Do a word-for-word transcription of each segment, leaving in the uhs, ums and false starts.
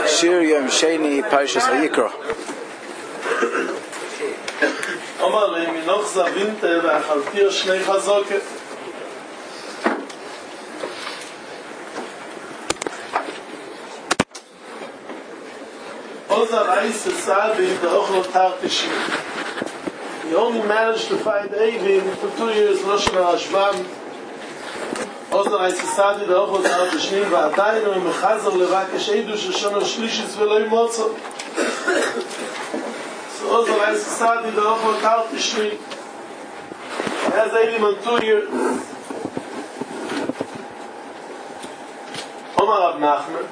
Shir Yom Sheni Parshas Vayikra. Omar le minoch zavinte ve'achaltir shnei chazoket. Oza Reis Sadi the Ochlo Tartishim. He only managed to find Avin for two years. Loshen Hashvam. Oza Reis Sadi the Ochlo Tartishim va'adayinu mechazer levakesh eidu sheshana shlishis v'lo yimotzo. So Oza Reis Sadi the Ochlo Tartishim has Avin on two years. Omar Rav Nachman.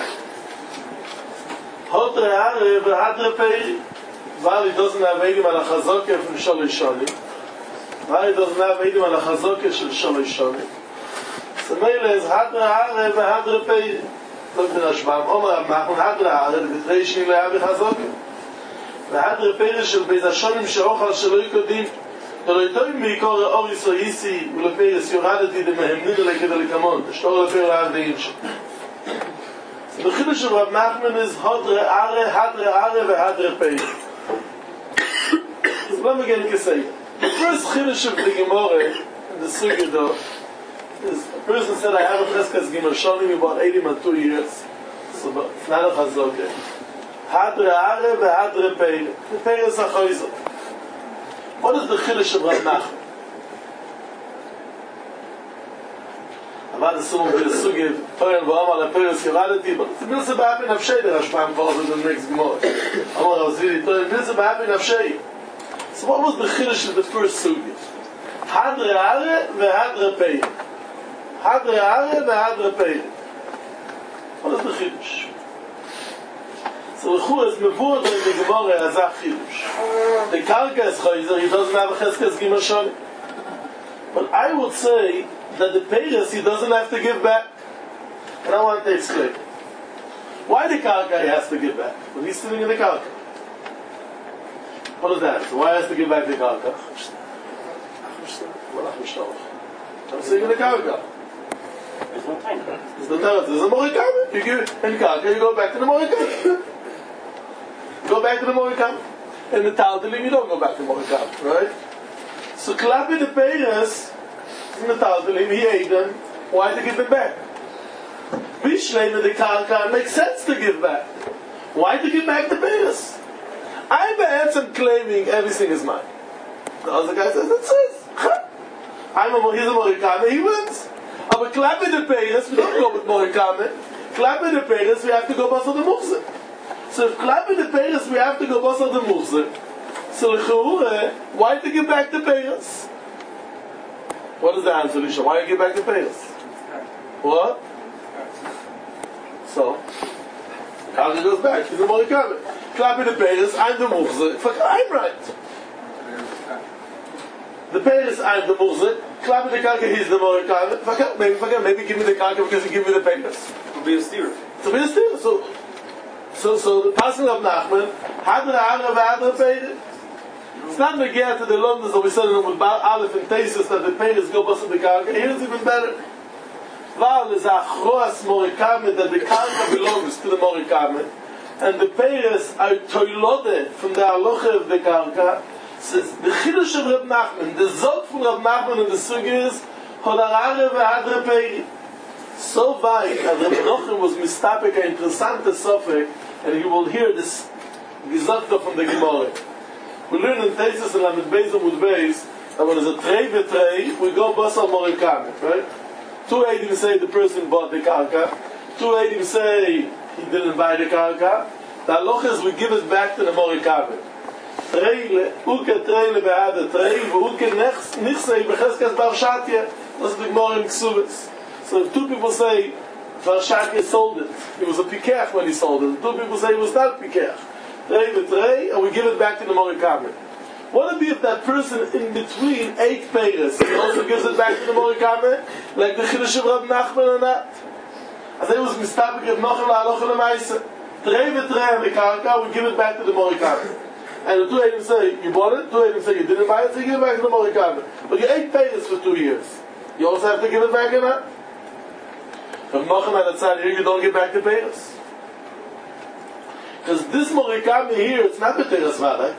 Hotre Hare v'hadre Peri. While he doesn't have Eidim al HaChazoke from Shaloi Shani. While he doesn't have Eidim al HaChazoke from Shaloi Shani. So Mele is Hadre Hare v'hadre Peri. Look at the Rashbam. Omar Rav Nachman Hadre Hare v'trei Shni le'avi HaChazoke. V'hadre Peri shel Beis HaShonim she'ochal sheloi kodim. ולא יתוים בעיקור אוריס או איסי ולפרס יורדתי דמהמנין לכדי לקמון. תשתור לפר לעד דאינש. The Chiddush of Rav Nachman is Hadre Are, Hadre Are, ve'Hadre Pei. So let me again say. The first Chiddush of the Gemara in the Sugya though is a person said, I have a Cheskas Gimel Shonim about eighty and two years. So it's not a Chazoke. Hadre Are, ve'Hadre Pei. The Pei is a Chayzo. What is the Chiddush of Rav Nachman? About the Summon with the Sugiv, Toyan V'Amar Leperes Yeradeti, but it's a Milsa B'Hapi Nafshei, the Rashbam calls it in the next Gemara. Amar Ravzili, Toyan Milsa B'Hapi Nafshei. So what was the Chiddush of the first Sugiv? Hadre Are ve'Hadre Pei. Hadre Are ve'Hadre Pei. What is the Chiddush? So the Chu is Mevur in the Gemara as a Chiddush. The Karka is Chayzer, he doesn't have a Cheskas Gimel Shani. But I would say that the payers he doesn't have to give back. And I want to explain. Why the karka he has to give back? When he's sitting in the karka. What is that? So why he has to give back the karka? I'm sitting in the karka. There's no time. There's no time. There's a morikame. You give in karka, you go back to the morikame. Go back to the morikame. In the taltalim, you don't go back to the morikame, right? So klapping the payers in the Talmudim, he ate them. Why to give them back? Bishlei with the karka makes sense to give back. Why to give back the payers? I'm and claiming everything is mine. The other guy says, that's it. I'm a, he's a morikame, he wins. But clapping the payers, we don't go with morikame. Clapping the payers, we have to go basar the muhzeh. So if clapping the payers, we have to go basar the muhzeh. So why to give back the payers? What is the answer, Lisha? Why you give back the payers? What? So, Karka goes back. He's a morikame. Clapping the payers, I'm the muhzeh. I'm right. The payers, I'm the muhzeh. Clapping the karka, he's the morikame. Maybe, maybe give me the karka because he give me the payers. To be a steer. To be a steer. So, so, so the passing of Nachman, Hadre Hare ve'Hadre Pei. It's not the gear to the Londons that we said in the Aleph and Tesis that the payers go bust the karka. Here is even better. Val is a chroas morikame that the karka belongs to the morikame, and the payers are toilode from the halacha of the karka. Says the Chiddush of Rav Nachman, the zot from Rav Nachman in the sugi is Hadre ve'Hadre Pei. So weit that Rav Nachman was mistapek a interessante sofek, and you will hear this gizakta from the Gemara. We learn in Tesis and Lamed Beis and Mud Beis that when there's a trei v'trei, we go basar morikame, right? Two Eidim say the person bought the karka. Two Eidim say he didn't buy the karka. The halacha is we give it back to the morikame. Trei le, uke trei le be'ad trei, v'uke nichsei b'cheskas bar shatya. That's the Gemara in Ksubis. So if two people say bar shatya sold it, he was a pikech when he sold it. Two people say he was not pikech. Trei v'trei, and we give it back to the morikame. What would it be if that person in between eight payers he also gives it back to the morikame, like the Chiddush of Rav Nachman or not? As I was mistapik of Nochem la'alocha l'maisa. Trei v'trei and the karka, we give it back to the morikame. And the two Eidim say you bought it, two Eidim say you didn't buy it, so you give it back to the morikame. But you eight payers for two years. You also have to give it back or not? Rav Nochem had a tzad here, you don't give back the payers. Because this Morikami here, it's not B'teres Vaday.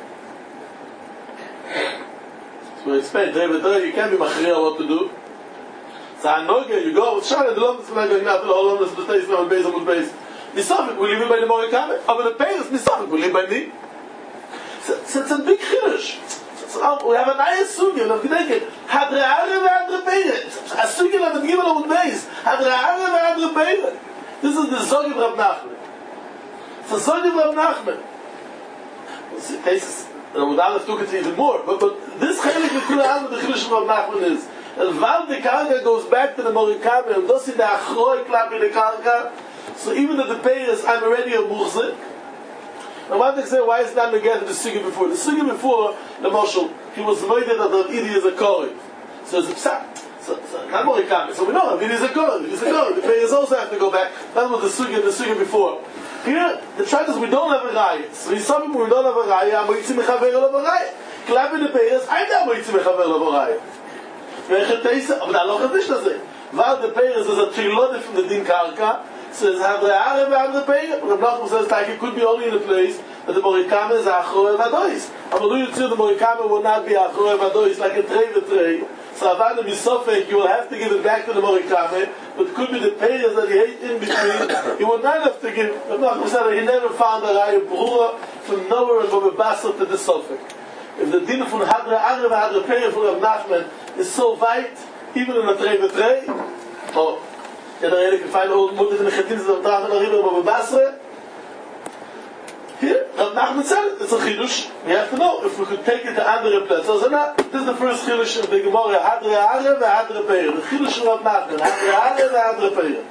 So we explain, David, you can't be machriya what to do. So I know you go, Shana, the Lomdas are not going out to the whole Lomdas, the States, and base on the base. Nisafik, we live by the Morikami. Over the Peiris, Nisafik, we live by me. So, so it's a big chiddush. So, we have a nice sugi, and I'm thinking, Hadre Are ve'adre Peire. A sugi that I'm given on the base. Hadre Are ve'adre Peire. This is the Zog of Rav Nachman. It's the Zog of Rav Nachman. The cases, and with Aleph took it even more, but, but this chelik with Kula with the chiddush of Rav Nachman is, and while the karka goes back to the Morikami, and does see the achroi clap in the karka, so even if the Peiris, I'm already a muhzik. I want to say, why is that again the sugi before? The sugi before, the marshal, he was avoided that the Idi is a kori. So it's a psat. So, so, not Morikami. So we know, Idi is a kori. Idi is a kori. The Peiris also have to go back. That was the sugi, the sugi before. Here, the fact is we don't have a raya. So some people we don't have a raya, I'm going to mechaver of a raya. Clap in the Peiris, I'm not going to mechaver of a raya. But I don't have this to say. While the Peiris is a trilode from the Din Karka, says Hadre Are ve'adre Peire. Rav Nachman says like it could be only in a place that the Morikami is Achroe Vadois. Amalu Yitzir, the Morikami will not be Achroe Vadois like a trei v'trei. So Avada Misofek, you will have to give it back to the Morikami, but it could be the Peiris that he hates in between. He will not have to give. Rav Nachman said that he never found a Raya Brura from nowhere and from a Basel to the Sofek. If the din from Hadre Are ve'adre Peire for Rav Nachman is so weit, even in a trei v'trei, oh, ja, da rede ich fein old Mutter in the Chetinz of Drach and Arriba of Basra. Here, Rav Nachman said, it's a chidush. We have to know if we could take it to andere places. So, now, this is the first chidush of the Gemara, Hadre Are ve'adre Peire. The chidush of Rav Nachman, Hadre Are ve'adre Peire.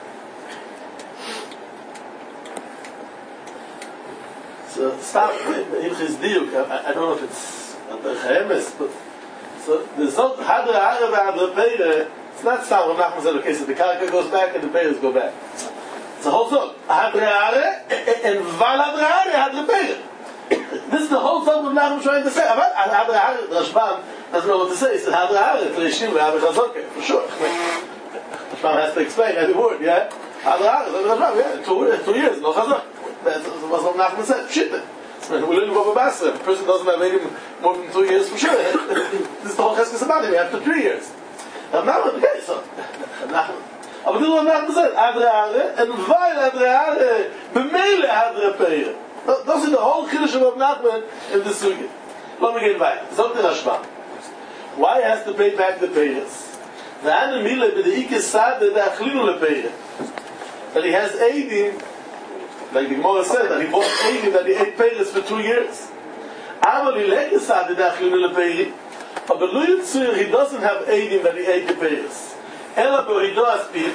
So, stop, in his diuk, I don't know if it's at the Chehemes, but so, the Zot, Hadre Are ve'adre Peire, it's not Stam Rav Nachman said, okay, so the Karka goes back and the Peiris go back. It's a whole song. Hadre Are and Val Hadre Are Hadre Peire. This is the whole song Rav Nachman trying to say. Hadre Are, the Rashbam doesn't know what to say. He said Hadre Are, Treshim, Hadre Chazoke, for sure. Rashbam has to explain every word, yeah? Hadre Are, Rashbam, yeah, two, two years, no Chazok. That's what Rav Nachman said. Shit. We learn about Basra. A person doesn't have any more than two years for sure. This is the whole Cheskes about him after three years. Rav Nachman, okay, so Rav Nachman. Aber du Rav Nachman said, Hadre Are, and weil Hadre Are, b'meile Hadre Peire. Das ist the whole chiddush of Rav Nachman in the sugi. Let me get back. Zog the Rashbam. Why has to pay back the Peiris? The Ane Mile b'de'ike sad that achlinu lepeire. That he has eidim, like the Gemara said, that he bought eidim, that he ate Peiris for two years. Amal ileke sad that achlinu lepeire. But he doesn't have eidim that he ate the Peiris. Ela b'rido aspir.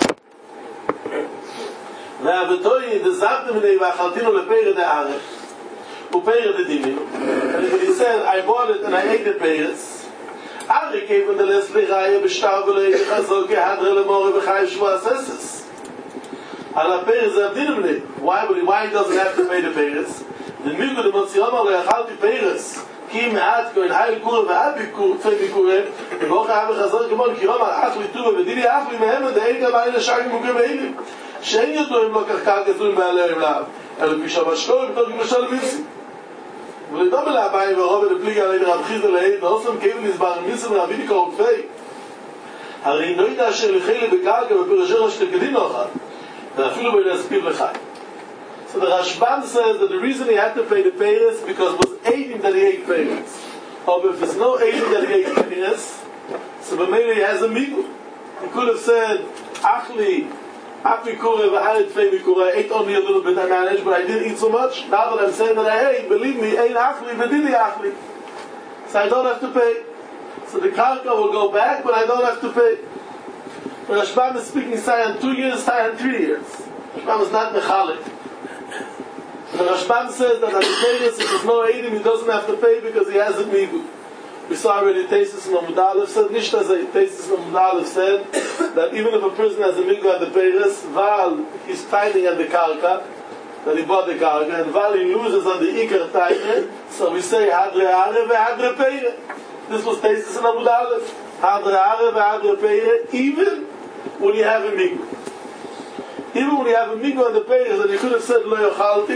Ve'avetoyi dezavte minei v'achaltinu lepeire de'are. Upeire de'diminu. And he said, I bought it and I ate the Peiris. Are gave him the less lichaya b'shtar v'lei chazok hadre lemore v'chai shva aseses. Ala Peiris avdinu minei. Why would he? Why he doesn't have to pay the Peiris? The migu de motziyama le'achalti Peiris. כי מעט כהן היל קורא ואביקור צוי ביקורם ובאוכל אבי חזר כמון כי יום על אחלי טובה ודילי אחלי מהם ודאי גם אלה שרים מוקרים ואילים שאין יותר אם לא כחקר כתורים בעליהם לאב אלא פי שבת שלו ובתור גמשל מיסי ולדום אלה הבאים ורוב ולפליג עלי לרב חיזר להיד נוסם כאילו נסבר מיסם רבי ניקור כפי הרי נוידע אשר לחילי בקרקע בפרשר השתקדים נוכל ואפילו בין להספיר לחי. So the Rashbam says that the reason he had to pay the Peiris because it was eidim that he ate Peiris. Or if there's no eidim that he ate Peiris, so maybe he has a migu. He could have said, Achli, Afi Kure, Vaharit Fei Mikure, I ate only a little bit, I managed, but I didn't eat so much. Now that I'm saying that I ate, believe me, ain't Achli, Vedili Achli. So I don't have to pay. So the Karka will go back, but I don't have to pay. The Rashbam is speaking Sayan two years, Sayan three years. Rashbam is not Mechalik. The Rashbam says that at the Peiris, if there's no eidim, he doesn't have to pay because he has a migu. We saw already Teisus and Amud Aleph said, Nishta Teisus and Amud Aleph said that even if a person has a migu at the Peiris, while he's tithing at the Karka, that he bought the Karka, and while he loses on the Iker tithing, so we say, Hadre Are ve'Hadre Peire. This was Teisus and Amud Aleph. Hadre Are ve'Hadre Peire, even when you have a migu. Even when you have a migu on the Peiris, and you could have said, Lo Yochalti,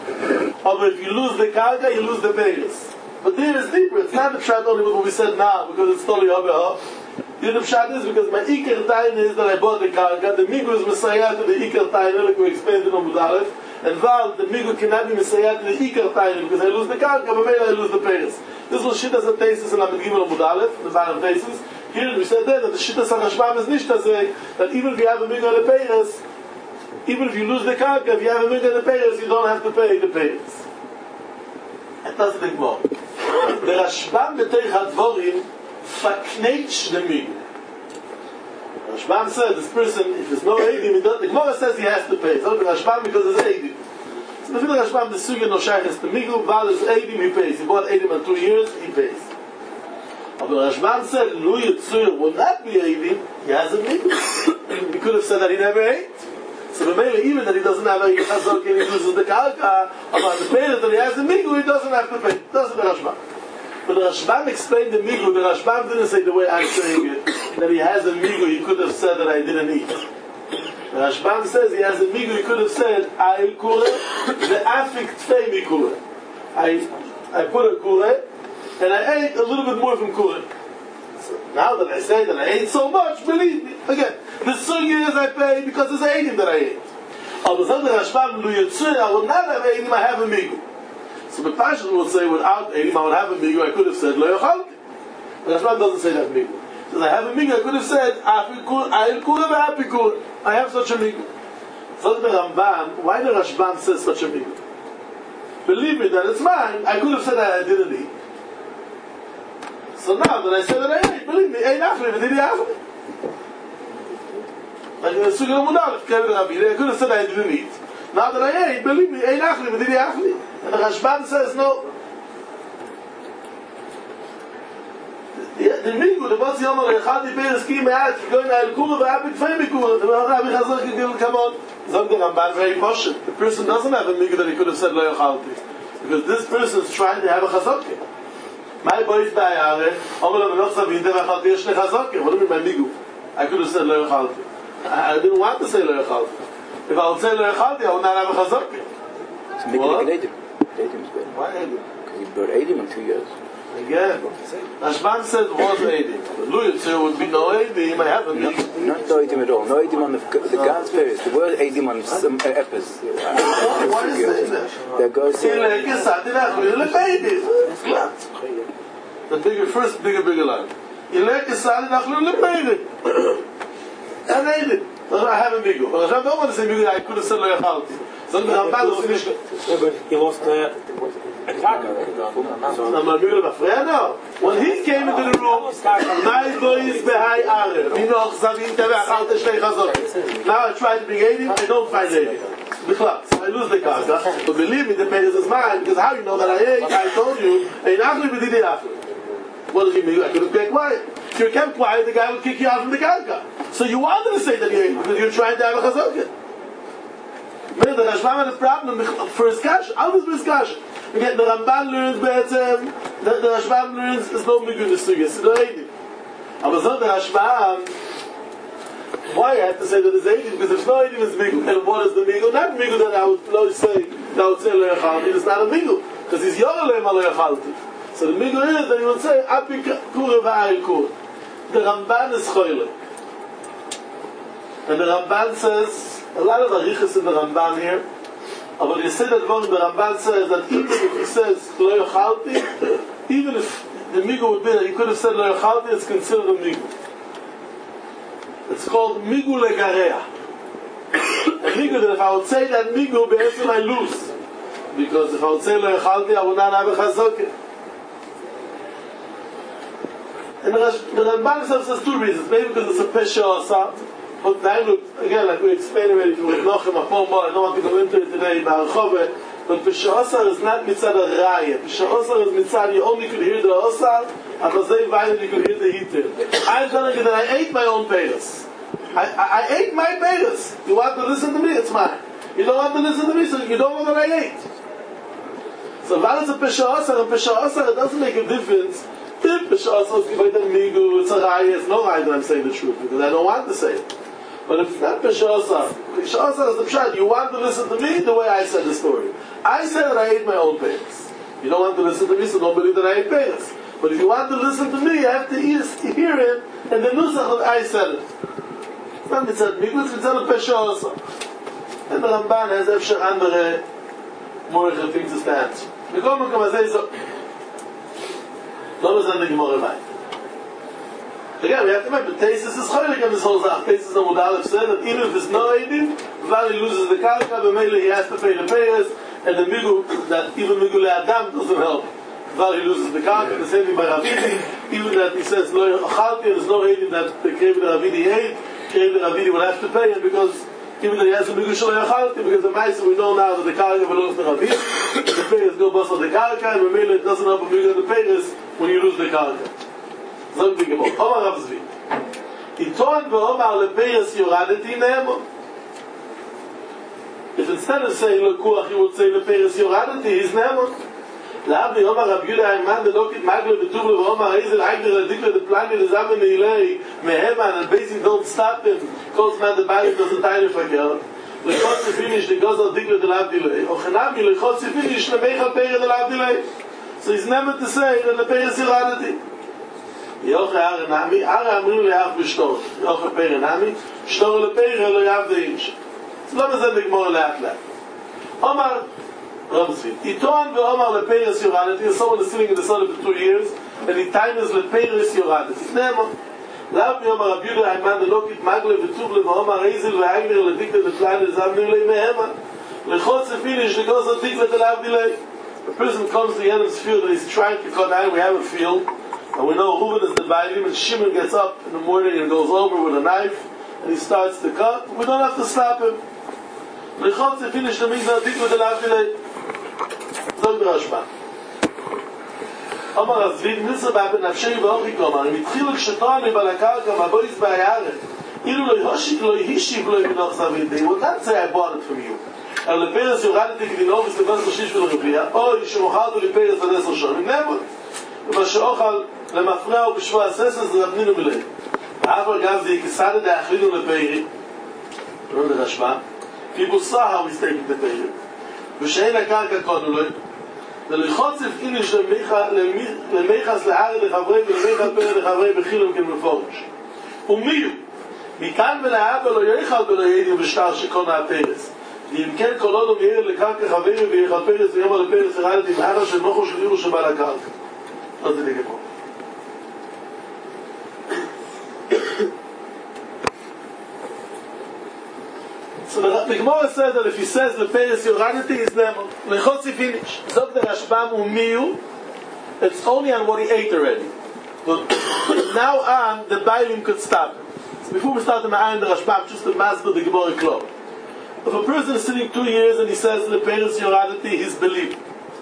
But if you lose the karka, you lose the peiros. But there is deeper. It's not the pshat only with what we said now, because it's totally over. The other pshat is because my ikar taina is that I bought the karka. The migu is messiah to the ikar taina, like we explained in Amud Aleph. And val, the migu cannot be messiah to the ikar taina because I lose the karka, but maybe I lose the peiros. This was shittas of thesis in Amud Gimel Amud Aleph, the bottom thesis. Here we said then that the shittas of Rashbam is nicht that even if you have a migu and a peiros, even if you lose the karka, if you have a migu and a peiros, you don't have to pay the peiros. It doesn't think more. The Rashbam b'teich hadvorim fakneitch the migu. Rashbam said this person, if there's no eidim, the Gemara says he has to pay. So the Rashbam because there's eidim. So the Rashbam the suga no shayches the migu, while there's eidim he pays. He bought eidim in two years, he pays. But the Rashbam said Lu Yitzur will not be eidim. He has a migu. He could have said that he never ate. So the male, even that he doesn't have a chazok and he loses the karka, about the payment that he has a migu, he doesn't have to pay. Doesn't the Rashbam. But the Rashbam explained the migu. The Rashbam didn't say the way I'm saying it, that he has a migu, he could have said that I didn't eat. The Rashbam says he has a migu, he could have said, I kure, the afik tfei mi kure. I, I put a kure, and I ate a little bit more from kure. So now that I say that I ate so much, believe me, again, the sugi is I pay because it's eighteen that I ate. Although the Rashbam Lu Yitzur, I will not have eighteen, I have a migu. So the Pashas will say, without eighteen, I would have a migu, I could have said, Lo Yochalti. The Rashbam doesn't say that migu. He says, I have a migu, I could have said, I'il kura v'api kura. I have such a migu. So the Ramban, why the Rashbam says such a migu? Believe me that it's mine, I could have said that I didn't eat. So now that I said that I ate, believe me, ain't after me, did he after me? Like in the Suga Amud Aleph, I could have said I didn't eat. Now that I ate, believe me, ain't after me, did he after me? And the Rashbam says no. The migu, the boss yomer lechadi beres ki me'at, going to el-kura v'apik fei mikura. The Rabbi Chazor can come on. Zog the Ramban very cautious. The person doesn't have a migu that he could have said lo yochalti. Because this person is trying to have a chazorke. My boy is ba'ayare, omer lo v'noch zavin de v'achalti yesh le chazorke. What do you mean by migu? I could have said lo yochalti. I didn't want to say lo yochalti. If I would say lo yochalti, I would not have a chazorke. It's migu like an Eidim is better. Why Eidim? Because you bought Eidim in two years. Again, Rashbam said was Eidim. Lu Yitzur would be no Eidim, I have a Not, migu. not no Eidim at all. No Eidim on the, the God's period. The word Eidim on some uh, epis. Why is it that? That goes See, like you said, the bigger, first bigger, bigger line. Ilek Yisrael nachlu lepeidim. And I did. I have a migu. But I don't want to say migu, I could have said lo yachalti. So the Ramban was finished. He lost uh, a karka. No. When he came into the room, my boys behai are. Minoch zavin teve achalte shnei chazor. Now I try to bring eighty, I don't find eighty. Because I lose the karka. But believe me, the payers is mine. Because how you know that I ate? I told you. Ein achli b'didi achli. What does he mean? I could have kept quiet. If you kept quiet, the guy would kick you out from the karka. So you wanted to say that he ate because you're trying to have a chazorke. The Rashbam had a problem for his cash. How does his cash? Again, the Ramban learns better. The, the Rashbam learns there's no migu in the sugya. It's no eidim. But it's not the Rashbam. Why I have to say that it's eidim? Because there's no eidim is migu. And what is the migu? Not migu that I would no, say. That I would say lo yachalti. It's not a migu because he's yorelem lo yachalti. So the migu is that he would say api kura v'ayil kura. The Ramban is choyle. And the Ramban says. A lot of arichas in the Ramban here. But you say that one, the Ramban says that even if he says lo yochalti, even if the migu would be that he could have said lo yochalti, it's considered a migu. It's called migu legareah. A migu that if I would say that migu, be'etzim I lose. Because if I would say lo yochalti, I would not have a chazorke. And the Ramban says two reasons. Maybe because it's a pesha or something. But now, again, like we explained already, with Nochem, Apom, I don't want to go into it today, Ba'archove, but Pesha Osar is not mitzad a raya. Pesha Osar is mitzad, you only could hear the Osar, and Chazei Vayin, you could hear the Hitir. I'm telling you that I ate my own peiros. I, I, I ate my peiros. You want to listen to me? It's mine. You don't want to listen to me, so you don't know what I ate. So that is a Pesha Osar, and Pesha Osar, it doesn't make a difference. If Pesha Osar is given to Migu, it's a raya, it's no raya that I'm saying the truth, because I don't want to say it. But if it's not B'Sha'asar, B'Sha'asar is the Pshat. You want to listen to me the way I said the story. I said that I ate my own pears. You don't want to listen to me, so don't believe that I ate pears. But if you want to listen to me, you have to hear it and the nusach that I said it. It's not mitzad miglitz, mitzad of B'Sha'asar. And the Ramban has efshar andere more things to stand. We come and come and say so. Don't listen to the Gemara right. Again, we have to remember, Teisus is cholik on this whole thing. Teisus Amud Aleph said that even if it's no Eidim, Vali loses the Karka, B'meila he has to pay the payers, and the Migu, that even Migu Le'adam doesn't help. Vali loses the Karka, the same thing by Ravidi, even that he says, Lo Achalti, there's no Eidim that the Krevi the Ravidi ate, Krevi the Ravidi will have to pay him, because even that he has a Migu Shalo Achalti, because the Maisa, we know now that the Karka belongs to Ravidi, the payers go bust on the Karka, and B'meila it doesn't help a Migu and the payers when you lose the Karka. Something about Omar Rav Zvi. Iton ve'omar lepeiras yoradeti ne'emo. If instead of saying lekuach, he would say lepeiras yoradeti, he's ne'emo. La'avni Omar Rav Yudah Ayman delokit magle v'tuvle ve'omar eizel ha'igder l'dikle the plani l'zamen ne'ilei meheman, and basically don't stop him because man the body doesn't die to forget. Lechot zefinish the gozel dikle de l'avdilei. Ochenami lechot zefinish lemeichal peira de l'avdilei. So he's never to say that lepeiras yoradeti. Yoche Ara Nami, Ara Amrim Le'av B'Shtor. Yoche Pere Nami, Shtor Le'Pere Le'av De'insh. So let me say the Gemara Le'at Le'at. Omar, Rav Zvi, Iton ve'Omar Le'Peiras Yoradeti, someone is sitting in the sun for two years, and he times Le'Peiras Yoradeti. Nemo. Lav Yomar Rav Yudah Ayman Delokit Magle V'Tuvle ve'Omar Eizel ve'Agner Le'Dikle De'Klan Le'Zavnim Le'Mehema. Lechot Zefinish Le'Goz Le'Dikle De'Lav Dilei. A person comes to the Enem's field and he's trying to cut down. We have a field. And we know Reuven is dividing him, and Shimon gets up in the morning and goes over with a knife, and he starts to cut. We don't have to stop him. Lechot ze finish the mizah dik with the lavdilei. Zog the Rashba. Amar Azvid nisa ba'ben nafshei v'ochi komar. Im itchilu kshetan libal hakarka v'abois ba'ayare. Ilu lo yhoshik lo yhishiv lo yvinoch zavidi. He would not say, I bought it from you. El leperes yoradeti k'dinovis legas l'shish v'l'rubiyah. Or yishemochaldu leperes v'deso shonim. Never. ומה שאוכל למפרע ובשבוע הססס זה רבנינו מלא. אבל גם זה יקסד את האכלינו לפיירי. לא יודע רשמה. כי בוסה הוא מסתייק את הפיירי. ושאין הקרקע קונו לו. ולחוץ איניש למיחס לארד לחברי ולמיחס פרד לחברי בחילום כמפורש. ומיהו? מכאן ולהבא לא יאכל ולא יעדים בשטר שקונה הפרס. ואם כן כל עוד הוא יאיר לקרקע חברי ויאכל פרס ויאמר לפרס הרדת עם הרה של מוחו של ירו שבא לקרקע. Not the Gemara. So the, the Gemara says that if he says the Peres Yoradeti is Nemo, Lechotzi finish. Zog the Rashbam Umiyu, it's only on what he ate already. But now on, the Bailim could stop him. So before we start the Ma'ayin, the Rashbam, just the Mazda, the Gemara Klov. If a person is sitting two years and he says the Peres Yoradeti, he's believed.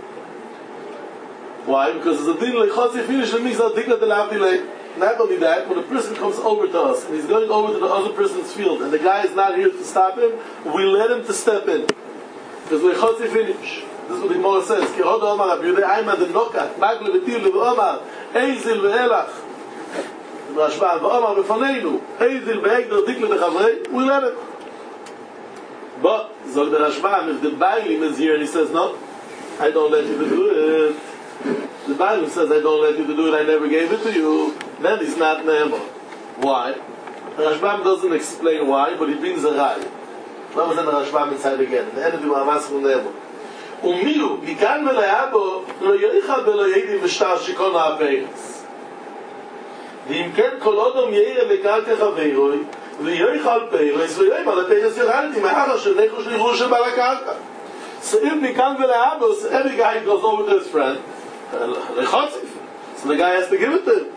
Why? Because the din lechotzi finish the mizah dikla de lavdilei. Not only that, when a person comes over to us and he's going over to the other person's field and the guy is not here to stop him, we let him to step in. Because lechotzi finish. This is what the Gemara says. Ki hod omar Rabbi Yudei Ayman de nokat magle v'tiv le'omar eizil ve'elach Rashbam ve'omar v'faneinu eizil ve'egder dikla dechavrei. We let him. But zog the Rashbam, if the Bailim is here and he says no, I don't let you to do it. The Bible says, I don't let you to do it, I never gave it to you. Then it's not Nemo. Why? The Rashbam doesn't explain why, but he brings a rai. Now we're the Rashbam inside again. The end of the Ma'amas from Nemo. Umiu, Mikan v'le'abo, lo yoichal v'lo yedim v'shtar shikon ha'peres. V'im ken kol odom yeir lekarka chaveiroi, v'yoichal peres, v'yoim al ha'peres yoradeti, ma'ara shel necho shel yiru shel balakarka. So if Mikan v'le'abo, so every guy goes over to his friend, so the guy has to give it to him.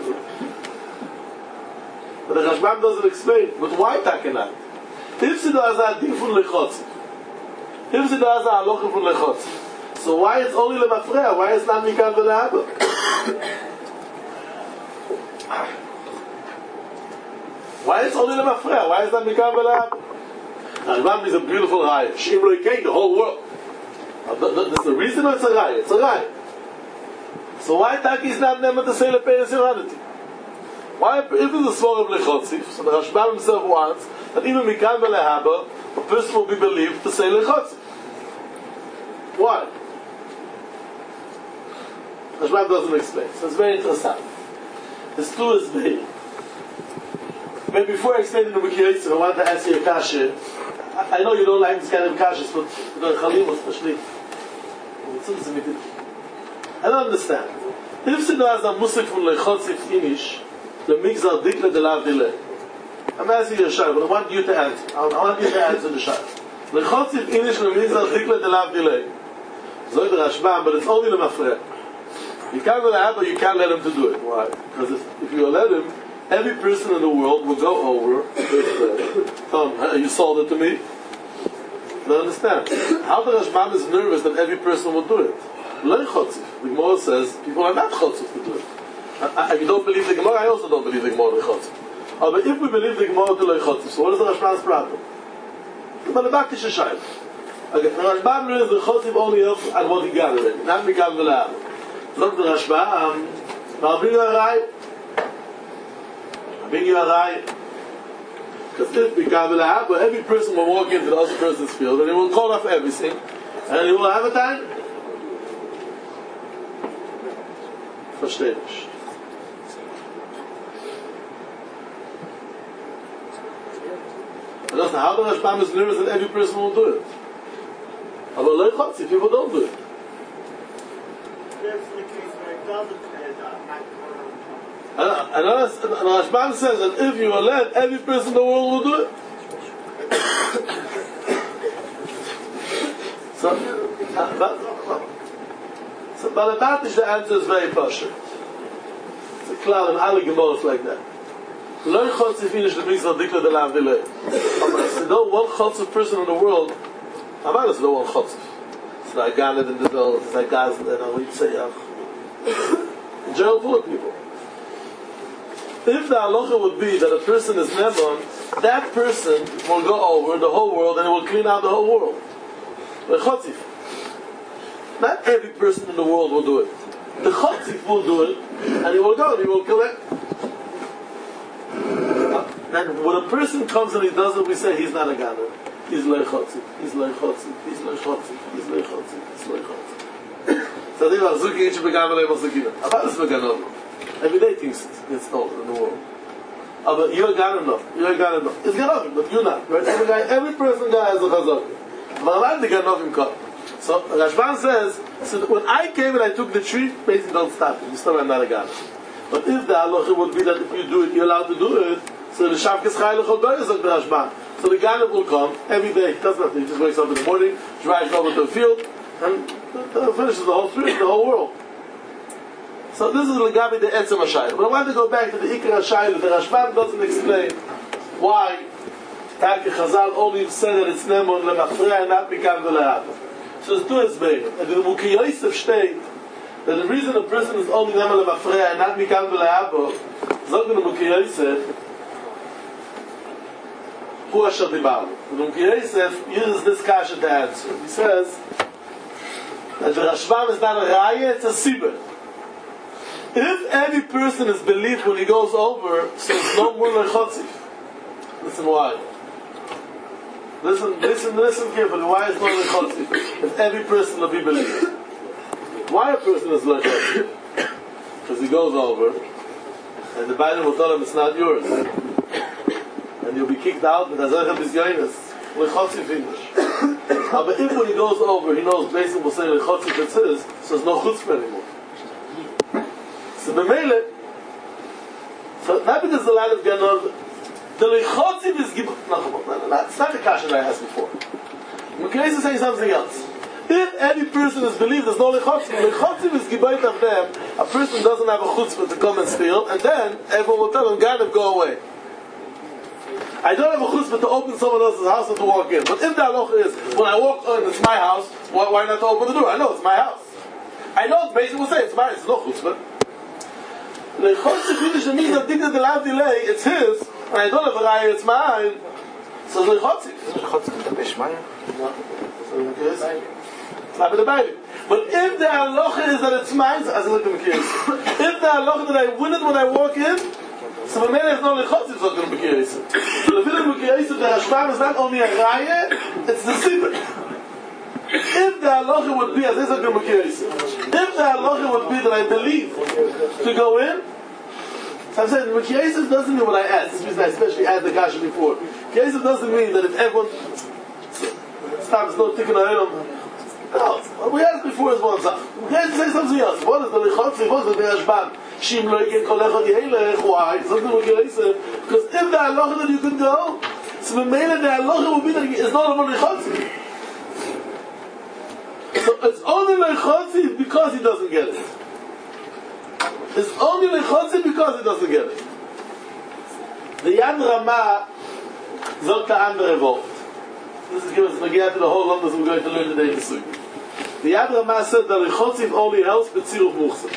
But the Rashbam doesn't explain. But why takenat? If she does a din from lechotzi, if she does a halacha from lechotzi, so why it's only lemafreya? Why it's not mikan v'le'abo? Why it's only lemafreya? Why is not mikan v'le'abo? Rashbam is a beautiful raya. Shim lo yikei, the whole world. That's the reason or it's a raya? It's a raya. So why Taki is not never to say Leperes Yoradeti? Why, if it's a small of lechotzif, so the Rashbam himself wants that even mikan velehaba, a person will be believed to say lechotzif. Why? Rashbam doesn't explain. So it's very interesting. There's two is very. But before I explain the Mekiyotzer, I want to ask you a kasha. I, I know you don't like this kind of kashas, but the Chalim especially. I don't understand. If she knows a musik from lechotzif inish, the migzal dikle de lav dile. I'm asking you a shayla, but I want you to answer. I want you to answer the shayla. Lechotzif inish the migzal dikle de lav dile. Zoy the Rashbam, but it's only the mafreya. You can't let him, but you can't let him to do it. Why? Because if, if you let him, every person in the world will go over. Tom, you sold it to me. You don't understand. How the Rashbam is nervous that every person will do it? Lo chotzif. The Gemara says people are not chotzif to do it. If you don't believe the Gemara, I also don't believe the Gemara to chotzif. Oh, but if we believe the Gemara to lo chotzif, so what is the Rashbam's problem? But the back is a shayla. Okay, the Rashbam knows the chotzif only helps and what he got already. Not mikal v'la'am. Look, the Rashbam, I'll bring you a rai. I'll bring you a rai. Because if mikal v'la'am, but every person will walk into the other person's field and he will call off everything and he will have a time. Verstehe ich. I don't know how the Rashbam is nervous that every person will do it. But lo chotzif, people don't do it. And the Rashbam says that if you are led, every person in the world will do it. So, uh, but, so, but about this, the answer is very partial. It's a cloud and alle Gemaras like that. Lo chotzif inish the migzal dikla de lav dilei. There's no one chotzif person in the world. How about there's no one chotzif? It's like Ganed in the Dol, it's like Gaz and Alit Seyach. In general, full of people. If the halacha would be that a person is Nemon, that person will go over the whole world and it will clean out the whole world. The chotzif. Not every person in the world will do it. The chotzif will do it, and he will go and he will collect. And when a person comes and he does it, we say he's not a Ganav. He's loy chotzif. He's loy chotzif. He's loy chotzif. He's loy chotzif. He's loy chotzif. So they are zuki each began with a sekina. About this beganov. Every day things get stolen in the world. Oh, but you're a Ganav. You're a Ganav. It's Ganav, but you're not. Right? Every guy, every person guy has a chazak. But I like the Ganovim come. So Rashbam says, so when I came and I took the tree, basically don't stop it. You still are not a Ganav. But if the halacha would be that if you do it, you're allowed to do it, so the Shavkes Chayil Chol Goy is like the Rashbam. So the Ganav will come every day. He does nothing. He just wakes up in the morning, drives over to the field, and finishes the whole street, the whole world. So this is Legabi the Etzem HaShayil. But I want to go back to the Ikar HaShayil. The Rashbam doesn't explain why Taki Chazal only said that it's Nemon Lemachreya and not Mikal V'Le'Haba. So it's two Esbeim. And the Mukiyosef state that the reason a person is only Nemon Lemachreya and not Mikal V'Le'Haba, Zog the Mukiyosef, Hu Asher Dibaru. The Mukiyosef uses this kasha to answer. He says that the Rashbam is not a Raya, it's a Sibah. If every person is believed when he goes over, so it's no more like Chotzif. Listen why. Listen, listen, listen carefully. Why is no like Chotzif? If every person will be believed. Why a person is like Chotzif? Because he goes over, and the Bible will tell him it's not yours. And you'll be kicked out, but Azarcham is Yoinus. Like Chotzif English. But if when he goes over, he knows basically will say like Chotzif it's his, so there's no chutzpah anymore. So B'meile, so not because the land is Ganov, the Lechotzif is given. No, no, no, no, it's not the kasha that I asked before. Mukayis is saying something else. If every person is believed there's no Lechotzif, Lechotzif is gibayt of them, a person doesn't have a chutzpah to come and steal, and then everyone will tell him, Ganav, go away. I don't have a chutzpah to open someone else's house and to walk in. But if the halacha is, when I walk in, it's my house, why, why not to open the door? I know it's my house. I know it's basically will say it's mine, it's no chutzpah. The chotzif finish the means of digna de lav delay, it's his, and I don't have a raya, it's mine. So the chotzif. Chotzif the bishmaya? No. It's not in the Bible. But if the halacha is that it's mine, as I look at the case, if the halacha that I win it when I walk in, So when man is not lechotziv, it's not going to be Kiriyasa. So if it is Kiriyasa, the Rashbam is not only a raya, it's the secret. If the halacha would be, as is a good Kiriyasa, if the halacha would be that I believe to go in, so I'm saying, Kiriyasa doesn't mean what I asked. This means I especially asked the Kasha before. Kiriyasa doesn't mean that if everyone stops not thinking of him, no, what we asked before is one thing. We can't say something else. What is the Lechotzi? What is the Rashbam? Shim lo yikin kol echad yehelech. Why? Something with Kiriyasa. Because if the halacha that you can go, so the main of the halacha will be that it's not about Lechotzi. So it's only Lechotzi because he doesn't get it. It's only Lechotzi because he doesn't get it. The Yad Ramah sagt der andere Wort. This is giving us Nagiat to the whole London that we're going to learn today in the Sukkah. The Yad Ramah said that Lechotzi only helps B'tziruf Muchzah.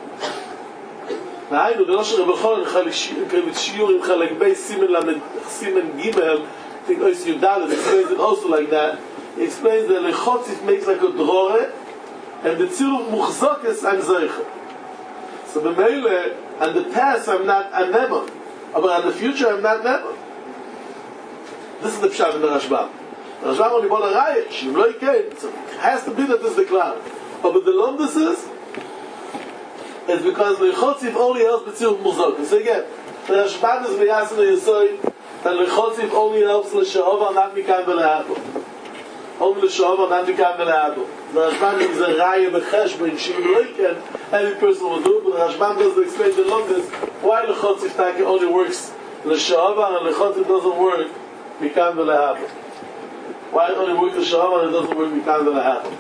Now, the Rosh Hashanah B'chol in Shiur in Chalek Beis Simen Lamed Simen Gimel, I think Ois Yudalet explains it also like that. He explains that Lechotzi makes like a drore, and B'tziruf Muchzah is ein Zeichen. So the Meile, and the past I'm not a never, but in the future I'm not never. This is the Pshat in the Rashbam. The Rashbam only bought a riot, Shim lo yikein. So it has to be that this is the cloud. But with the Lomdus is, it's because the Lechotziv only helps B'tziruf Muchzah. So again, the Rashbam is V'yasin Yisoi, that Lechotziv only helps L'Shehova, not Mikan V'Le'abo. Only L'Shehova, not Mikan V'Le'abo. The Rashbam is a raya b'cheshbon, Shim lo yikein, every person will do it, but the Rashbam doesn't explain the Lomdus, why Lechotziv Taki only works L'Shehova, and Lechotziv doesn't work Mikan V'Le'abo. Why it only works L'Shehova and it doesn't work Mikan V'Le'abo?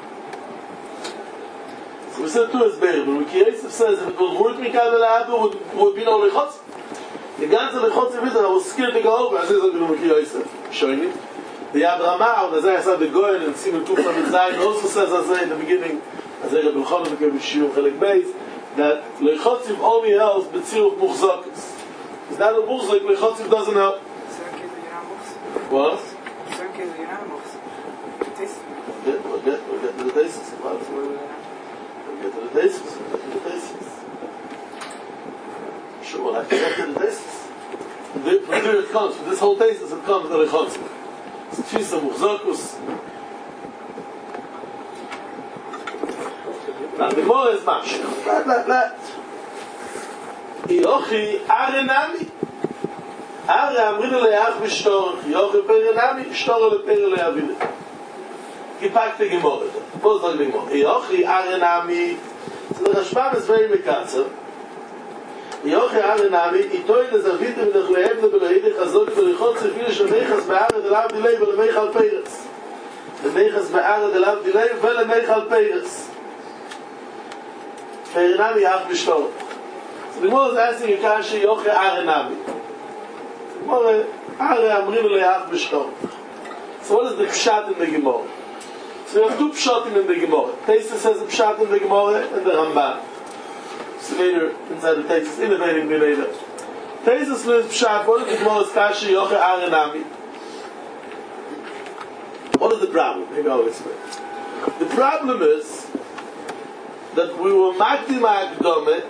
So we said two is better, but Kiriyasa says if it would work Mikan V'Le'abo, would would be no Lechotziv. The ganze Lechotziv is that I was scared to go over, as is going to Kiriyasa. Showing it. The Yad Ramah, as I said, the Goyen and Simon Tufla Mitzayim also says, as I say in the beginning, as I read B'chol and B'chol Shiur Chelek Beis, that Lechotziv only helps B'tziruf Muchzakis. It's not a Muchzak, Lechotziv doesn't help. What? We'll get, we'll get, we'll get to the basis. We'll get to the basis. We'll get to the basis. Sure, we'll have to get to the basis. From there it comes, from this whole basis it comes to Lechotziv. It's Tfisa Muchzakus. Now the Gemara is much. That, that, that. Yochi Arenami. Are Amrina le'ach b'shtor. Yochi Perenami. Shtor le'pere le'avide. Gepackt the Gemara. What is the Gemara? Yochi Arenami. So the Rashbam is very mekatzer. Yochi Arenami. Itoy lezavite v'nechlehem le'belohide chazok v'lichot zefil shemeichas be'are delav dilei v'lemeichal peiretz. Lemeichas be'are delav dilei v'lemeichal peiretz. Perenami ach b'shtor. So the Gemara is asking Yikashi Yochi Arenami. Gemara, Are Amrina le'ach b'shtor. So what is the pshat in the Gemara? So we have two pshatim in the Gemara. Taisa says a pshat in the Gemara and the Ramban. So later, inside the Taisa is innovating me later. Taisa says pshat, what is the Gemara's kashi Yochi Arenami? What is the problem? Maybe I'll explain. The problem is that we were Magdi Ma'akdome.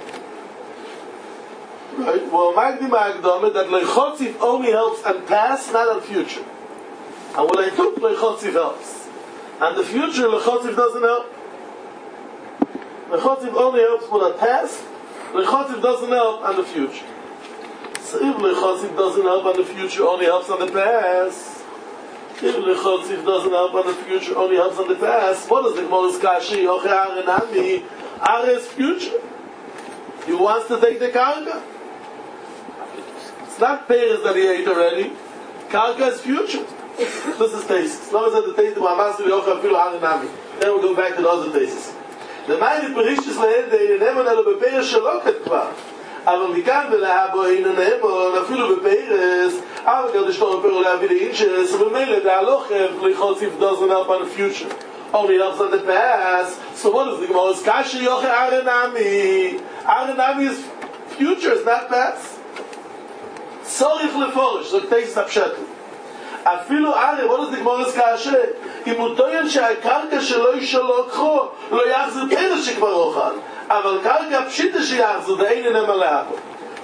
Right? Well, Magdi Ma'akdome that Lechotziv only helps on past, not on future. And what I took, Lechotziv helps. And the future, Lechotziv doesn't help. Lechotziv only helps for the past. Lechotziv doesn't help on the future. So if Lechotziv doesn't help on the future, only helps on the past. If Lechotziv doesn't help on the future, only helps on the past. What is the Gemara's kashi? Yochi Arenami. Are is future. He wants to take the karka. It's not payers that he ate already. Karka is future. This is taste. Now it's at the taste of Amasu Yochi Afilu Arenami. Then we go back to the other tastes. The mind of Berishis Lehede in Neman Elo Bepeir Shaloket Kvar. אבל מכאן ולהבו אין הנאמון, אפילו בפרס, אבל גם לשתור פרו להביא לאינשס, ובמילא להלוכם, Lechotziv doesn't help on the future. Only helps on the past. So what is the Gemara? It's Kashi Yochi Arenami. Arenami is future, it's not past. Sorich leforish, so it takes up shetel. אפילו ארי, what is the Gemara's Kashi? אם הוא טוען שהקרקע שלו ישלוקחו, לא יחזיר פרס שכבר אוכל. אבל קרקע פשיטה שיחזור, ואין אינם עליה.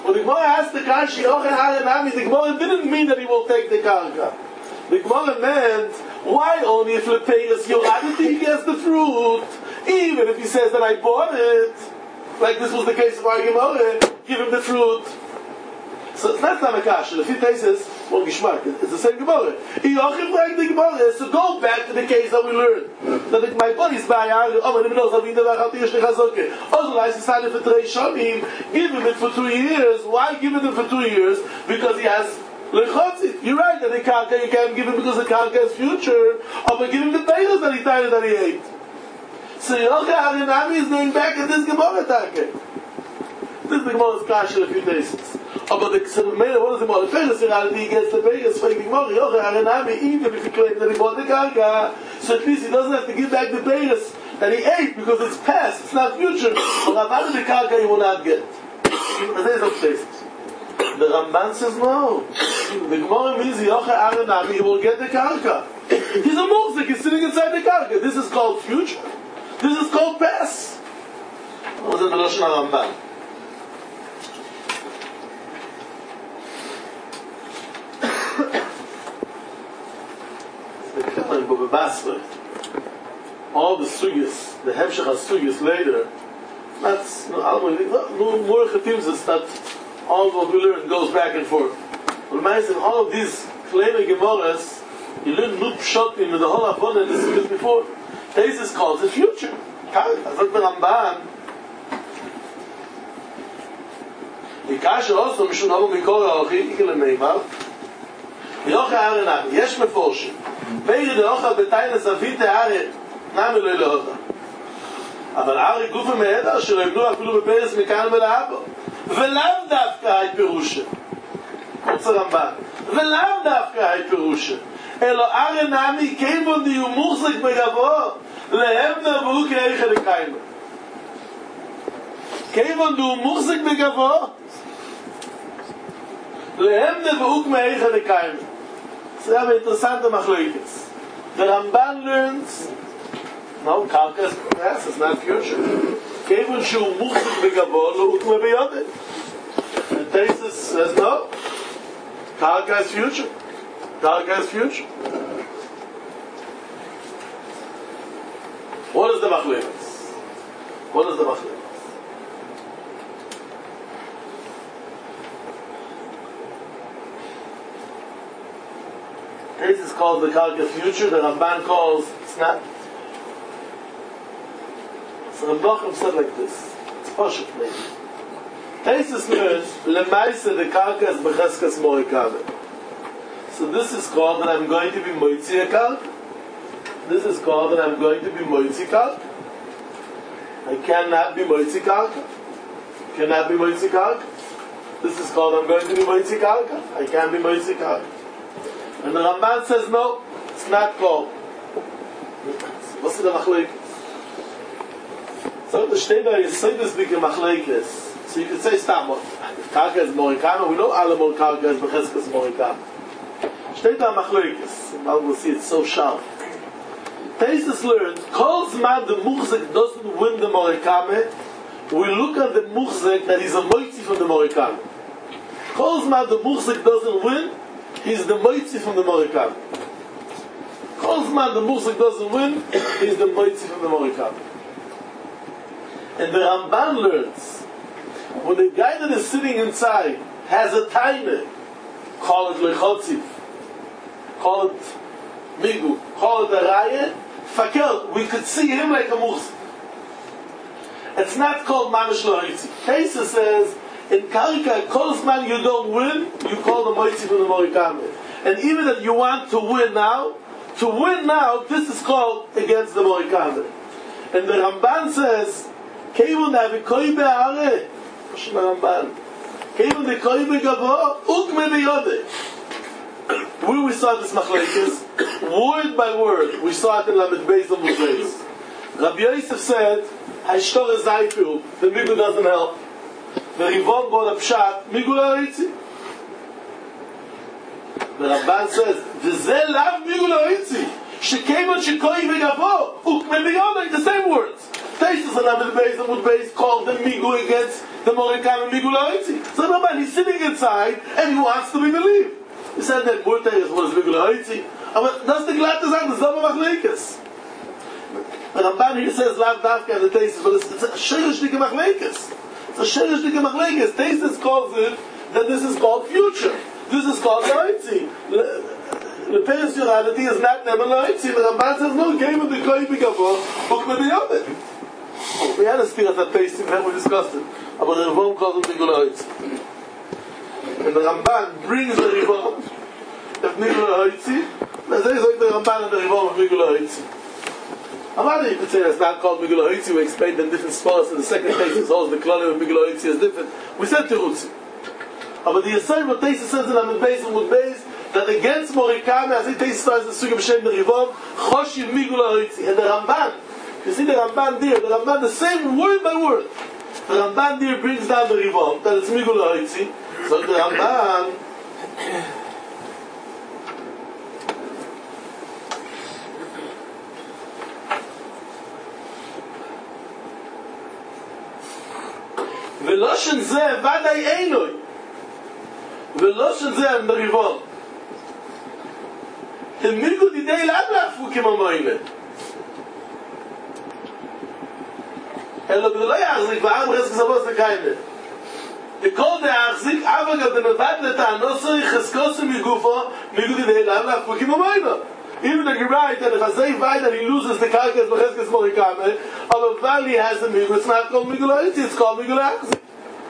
When the Gemara asked the Kashi, Yochel Haranami, the Gemara didn't mean that he will take the Karka. The Gemara meant, why only if Lepeiras Yoraditi he gets the fruit? Even if he says that I bought it, like this was the case of our Gemara, give him the fruit. So it's not Tamakash. The few cases, well, Gishmak, it's the same Gemara. Yochel like the Gemara, so go back to the case that we learned. That if my body's by oh, my name knows, I'll be the Vachatish Nechazoke. Also, I decided for Trei Shonim, give him it for two years. Why give it him for two years? Because he has Lechotzit. You're right that the Karka you can't give him because the Karka is future. Oh, but give him the Peiros that he tired that he ate. So Yochel Harinami is going back at this Gemara Take. This is the Gemara's Kash in a few days. Oh, but the so, man, what is the Gemara? The Peiros reality he gets the Peiros for the Gemara. Yochel Harinami, even if he claims that he bought the Karka, so at least he doesn't have to give back the Peiros that he ate because it's past, it's not future. But Rabban the Karka he will not get. There's no place. The Ramban says no. The Gemara means Yochel Harinami, he will get the Karka. He's a Muzik, he's sitting inside the Karka. This is called future. This is called past. What was in the Lashon Ramban? All the sugis, the Hemshech sugis later, that's no, no more chetimzes that all what we learn goes back and forth. But in all of these kleine Gemaras, you learn Nut Pshotim and the whole Avon and the sugis before. This is called the future. Azak the Ramban. The Kasha also Mishun Hamu Mikora Ochi Ikele Meimar. Yochel Haranami, Yesh Meforshim. Beide de Ocha Betainus Avite Are Nami Lo Eloha. אבל ארי גופה מהדע שלא יבנו אפילו בפרס מכאן ולאבו. ולאו דווקא היי פירושה. רוצה רמב"ן. ולאו דווקא היי פירושה. אלו ארי נמי כיוון דיו מוחזק בגבו. להם נבואו כאיכה לקיימה. כיוון דיו מוחזק בגבו. להם נבואו כאיכה לקיימה. זה היה אינטרסנטה מחלוקת. The Ramban learns no, Karka is past, it's not future. Kevin Shu Muchzik Begavor, Lo Ukme Beyode. The Tesis says no. Karka is future. Karka is future. What is the Machlekes? What is the Machlekes? Tesis calls the Karka future, the Ramban calls it's not. So the Blochim said like this. It's Pashut maybe. Tesis learns, Lemaise the Karka is Becheskas Morikabe. So this is called that I'm going to be Moitzi a Karka. This is called that I'm going to be Moitzi Karka. I cannot be Moitzi Karka. Cannot be Moitzi Karka. This is called I'm going to be Moitzi Karka. I can't be Moitzi Karka. And the Ramban says no, it's not called. What's the Machlekes? So the Shteba is say this big Machlekes. So you could say stop. Karka is Morikama. We know all more Karka is Becheskas Morikama. Shteba Machlekes. Now we'll see it's so sharp. Tesis learned, calls man the Muchzik doesn't win the Morikame. We look at the Muchzik that he's a Moitzi from the Morikame. Calls man the Muchzik doesn't win. He's the Moitzi from the Morikam. Kolzman, the Mursik doesn't win, he's the Moitzi from the Morikam. And the Ramban learns, when the guy that is sitting inside has a taina, call it Lechotziv, call it Migu, call it a Raya, Fakel, we could see him like a Mursik. It's not called Mamish Loitzi. Tesa says, in Karka, Kolzman you don't win, you call the Moitzi from the Morikame. And even if you want to win now, to win now, this is called against the Morikame. And the Ramban says, Keivun Avikoi Be'are, Hashem Ramban, Keivun Dekoi Begavo, Ukme Beyode. Where we saw this Machlekes, word by word, we saw it in Lamed Beis and Muzbeis. Rabbi Yosef said, Hashtor is Zayfiru, the Migu doesn't help. The Rivon bought a pshat, Migu L'Oritzi. The Ramban says, V'zeh lav Migu L'Oritzi, Shekemon Shekoi V'gavo, Ukme Beyode, the same words. Tesis and Lamed Beis and Mud Beis called the Migu against the Morikam and Migu Laitzi. So the Ramban, he's sitting inside and he wants to be believed. He said that Murtei is what is Migu Laitzi. But that's the glad to say, the Zama Machlekes. The Ramban here says, Lav Davka and the Teisus, but it's, it's a Sherishdike Machlekes. It's a Sherishdike Machlekes. Teisus calls it that this is called future. This is called Laitzi. The Peres Yorality is not Neman Laitzi. The Ramban says, no, game of the Koi B'Gavor, Bukma B'Yomit. We had a steer at that tasting, then we discussed it. But the Revom calls it Migu Laitzi. And the Ramban brings the Revom of Migu Laitzi. As they say, the Ramban and the Revom of Migu Laitzi. Amadi, you could say it's not called Migu Laitzi. We explained in different spots. In the second case, it's also the Klonim of Migu Laitzi is different. We said Terutzi. But the Yisrael, what Tesis says in Amid Beis and Mud Beis, that against Morikame, as he Tesis starts the Sugi B'Shem the Revom, Choshiv Migu Laitzi. And the Ramban, you see the Ramban there, the Ramban, the same word by word. The Ramban there brings down the Revom, that it's Migu Laitzi. So the Ramban, Veloshen Zeh Vadai Einoi Veloshen Zeh Merivon The Migu Didei Lamlach Fukim Amoyne Elo B'dolai Achzik V'am Cheskes Avos Lekayne The call the Achzik Avaga B'nevad Leta Anosoi Cheskosu Migufo Migu Didei Lamlach Fukim Amoyne. Even the Gerai that if Azay Vayda he loses the Karkas B'cheskes Morikame, but Vali has the Migu, it's not called Migu Laitzi, it's called Migu Laitzi.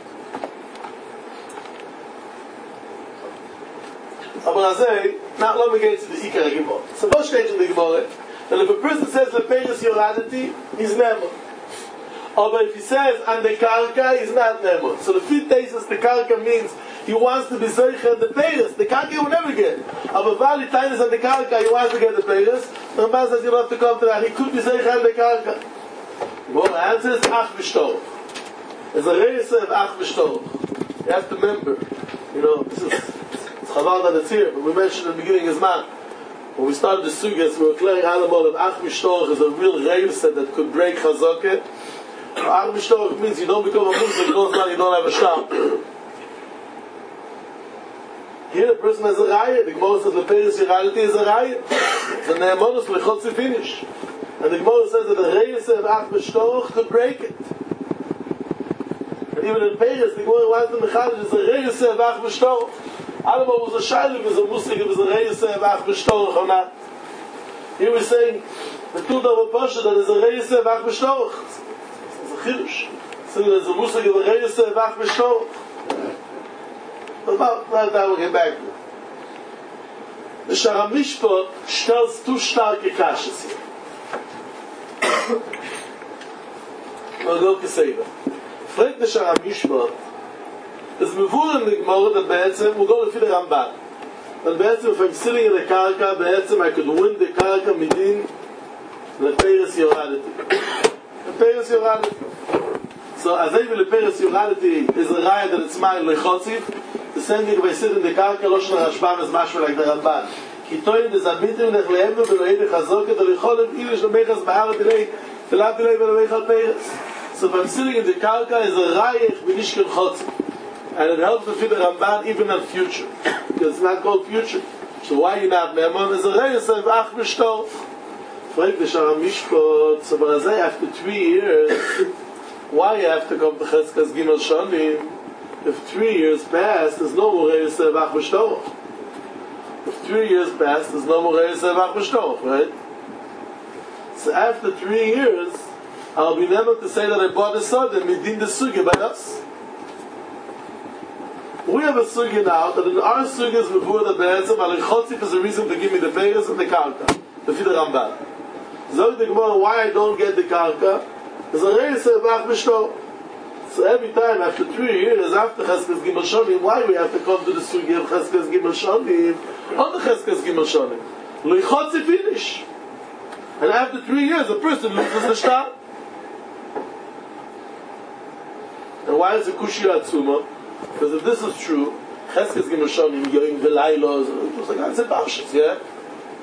Aber Azay, now let me get to the Ikar Gemara. So what stage in the Gemara? And if a person says the Peres Yoradati, he's Nemo. But if he says and the Karka, he's not Nemo. So the fifth day says the Karka means he wants to be Zoicha and the Peres. The Karka he will never get. Aber Vali Tainis and the Karka, he wants to get the Peres. The Ramban says you don't have to come to that. He could be Zoicha and the Karka. Well, the answer is Ach B'Shtor. There's a race of Ach B'Shtor. You have to remember, you know, this is it's Chaval that it's here, but we mentioned in the beginning is man. When we started the Sugas, we were clearing animal of Ach B'Shtor is a real race that could break Chazokeh. Ach B'Shtor means you don't become a Muslim because now you don't have a shop. Here a person has a raya. The Gemara says the Peres Yorality is a raya. It's a ne'emonus lechotzi finish. And the Gemara says that the reyes of Ach B'Shtor could break it. And even in Peres, the Gemara wants the Mechadish is a reyes of Ach B'Shtor. Alamo was a shaylik, was a muslim, was a reyes of Ach B'Shtor or not. Here we're saying the two of a pasha that is a reyes of Ach B'Shtor. It's a chidush. So there's a muslim of a reyes of Ach B'Shtor. About that, that we'll get back to. The Shara Mishpot stellt two starke Kashes here. We'll go to Seiva. Fragt the Shara Mishpot, is mevur in the Gemara that Be'etzem, we'll go to the Ramban. That Be'etzem, if I'm sitting in the Karka, Be'etzem, I could win the Karka midin the Peres Yorality. The Peres Yorality. So, as I will the Peres Yorality is a raya that it's mine lechotziv. The same thing by sitting in the Karka, Loshon HaRashbam is mashma like the Ramban. Ki toim de zabitim nech le'emnu v'lo'ei dechazoket v'lecholem ilish l'meichas b'hara dilei v'lav dilei v'lo'ei chal Peres. So if I'm sitting in the Karka is a rayich v'nishken chotziv. And it helps to fit the Ramban even in future. Because it's not called future. So why you not Memon? Is a reyes of Ach B'Shtor. Frank the Shara Mishpot, so but after three years, why you have to come to Cheskas Gimel Shonim? If three years pass, there's no more reyes of Ach B'Shtor. If three years pass, there's no more reyes of Ach B'Shtor, right? So after three years, I'll be able to say that I bought a soda and midin the sugi by us. We have a sugi now, that in our sugi is before the Be'etzem, Alichotzik is a reason to give me the Peres and the Karka, the Fid Ramban. Zog the Gemara, why I don't get the Karka, is a reyes of Ach B'Shtor. So every time, after three years, after Cheskas Gimel Shonim, why we have to come to the sugi of Cheskas Gimel Shonim, on the Cheskas Gimel Shonim? Lichotzi finish. And after three years, a person loses the shtar. And why is it Kushia Atzuma? Because if this is true, Cheskas Gimel Shonim, Yoim V'Laylos, it was like Anse Bashas, yeah?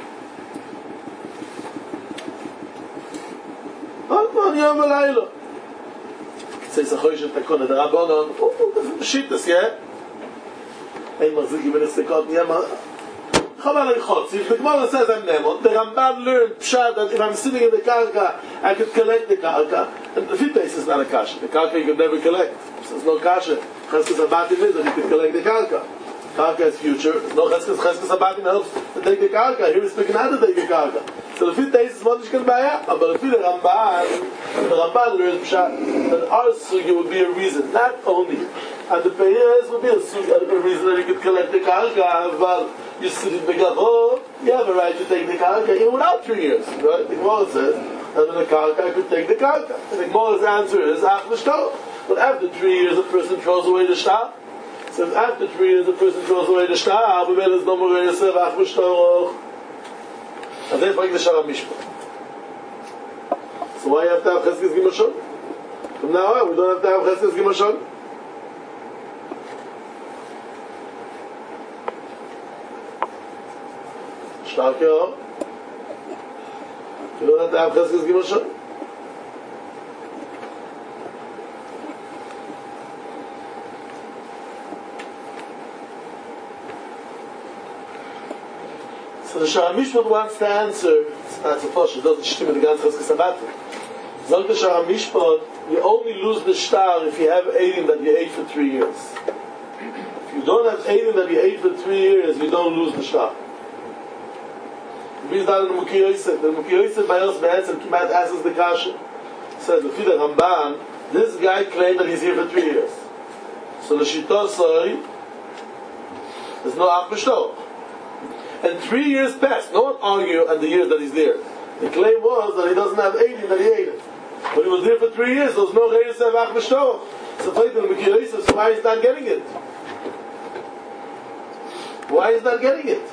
Oh, no, Yoim V'Laylo. says a choish takon the rabbanon. Oh, shit this, yeah. Ein mazig ben istikot niyama. Chaval Chotzi, the Gemara says I'm Nemon. The Ramban learned Pshat that if I'm sitting in the Karka, I could collect the Karka. And the Fitbase is not a Kasha. The Karka you could never collect. There's no Kasha. Cheskes Abatim is that you could collect the Karka. Karka is future. There's no Cheskes. Cheskes Abatim helps to take the Karka. Here is speaking how to take the Karka. So the Fitbase is what you can buy. But the Ramban, the Ramban learned Pshat that our Sugi would be a reason, not only. And the Peyes would be a, a reason that you could collect the Karka, but you sit in the Gavo, you have a right to take the Karka even without three years. Right? The Gemara says that in the Karka I could take the Karka. And the Gemara's answer is after Shtar. But after three years a person throws away the Shtar. So after three years a person throws away the Shtar, but then there's no more Yosef after Shtar. And then bring the Shara Mishpat. So why you have to have Cheskes Gimashon? From now on we don't have to have Cheskes Gimashon. Stark, ja. You don't have to have Cheskes Gimashon. So the Shara Mishpat wants to answer, it's not so posh, it doesn't stim in the ganze Cheskes Abatim. Sagt the Shara Mishpat, you only lose the star if you have eating that you ate for three years. If you don't have eating that you ate for three years, you don't lose the star. Wie ist da in der Mukiyose? The Mukiyose by us answer Kimat asks the Kasha. Says the Fida Ramban, this guy claimed that he's here for three years. So the Shita say, there's no Ach B'Shtoch. And three years passed. No one argued at the years that he's there. The claim was that he doesn't have eighty, that he ate it. But he was there for three years, there was no Reis of Ach B'Shtoch. So the Mukiyose, so why is he not getting it? Why is he not getting it?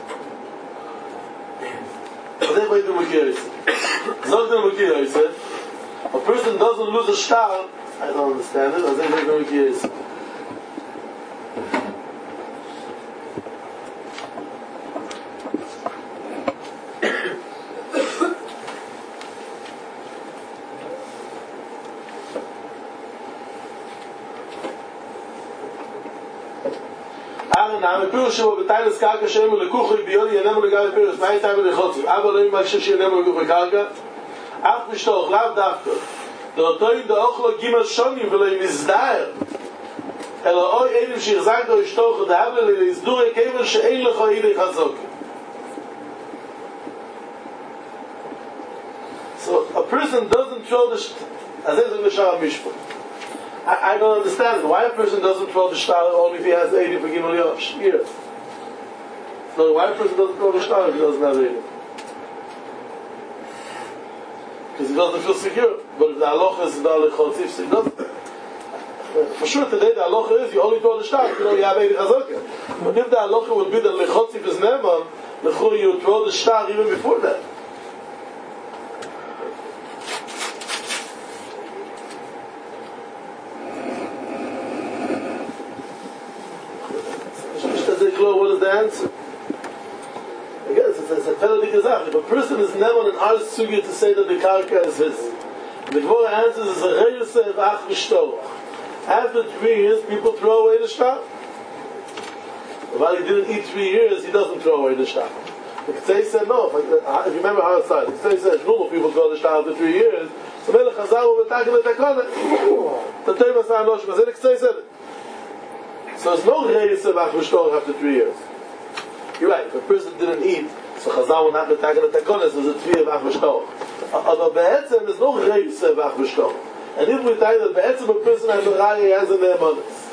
They wait to Mukiyose. Zogden Mukiyose. A person doesn't lose a star. I don't understand it. I think they wait to Mukiyose. I'm a Pirush of the Tailus Karka Shem Lekuchi Bioni and Nemo Legal Pirush. My time in the Chotzi. I will not make sure she Nemo Legal Karka. Ach Mishtoch Lav Dafka. The Otoin the Ochlo Gimel Shonim V'lei Mizdair. Elo Oy Eidim Shirzak Do Ishtoch the Havle Lei Izdure Kevel She'ein Lecho Idei Chazok. So a person doesn't throw the as is in the Shara Mishpat. I, I don't understand why a person doesn't throw the shtar only if he has eighty for Gimel Yosh years. So why a person doesn't throw the shtar if he doesn't have eighty? Because he doesn't feel secure. But if the halacha is the lechotzif, he doesn't. For sure today the halacha is you only throw the shtar if you know you have eighty chazaka. But if the halacha would be that lechotzif is neman, lechur you throw the shtar even before that. What is the answer? Again, it's, it's a penalty gazach. If a person is never an ars sugi to say that the karka is his, the Gemara answers is a reyuseh of ach v'shtorach. After three years, people throw away the shtar. While he didn't eat three years, he doesn't throw away the shtar. The Ketzei said no. If you remember how it started, the Ketzei said normal people throw the shtar after three years. So Melech Chazaru v'takim v'takonet. The Teva Sa'an Noshim. As the Ketzei said it. So there's no Reis of Ach V'Shtorach after three years. You're right, if a person didn't eat, so Chazal will not be taken at Takonis, there's a three of Ach V'Shtorach. But Be'etzem, there's no Reis of Ach V'Shtorach. And if we tell that Be'etzem a person has a Raya, he has a Ne'emanis.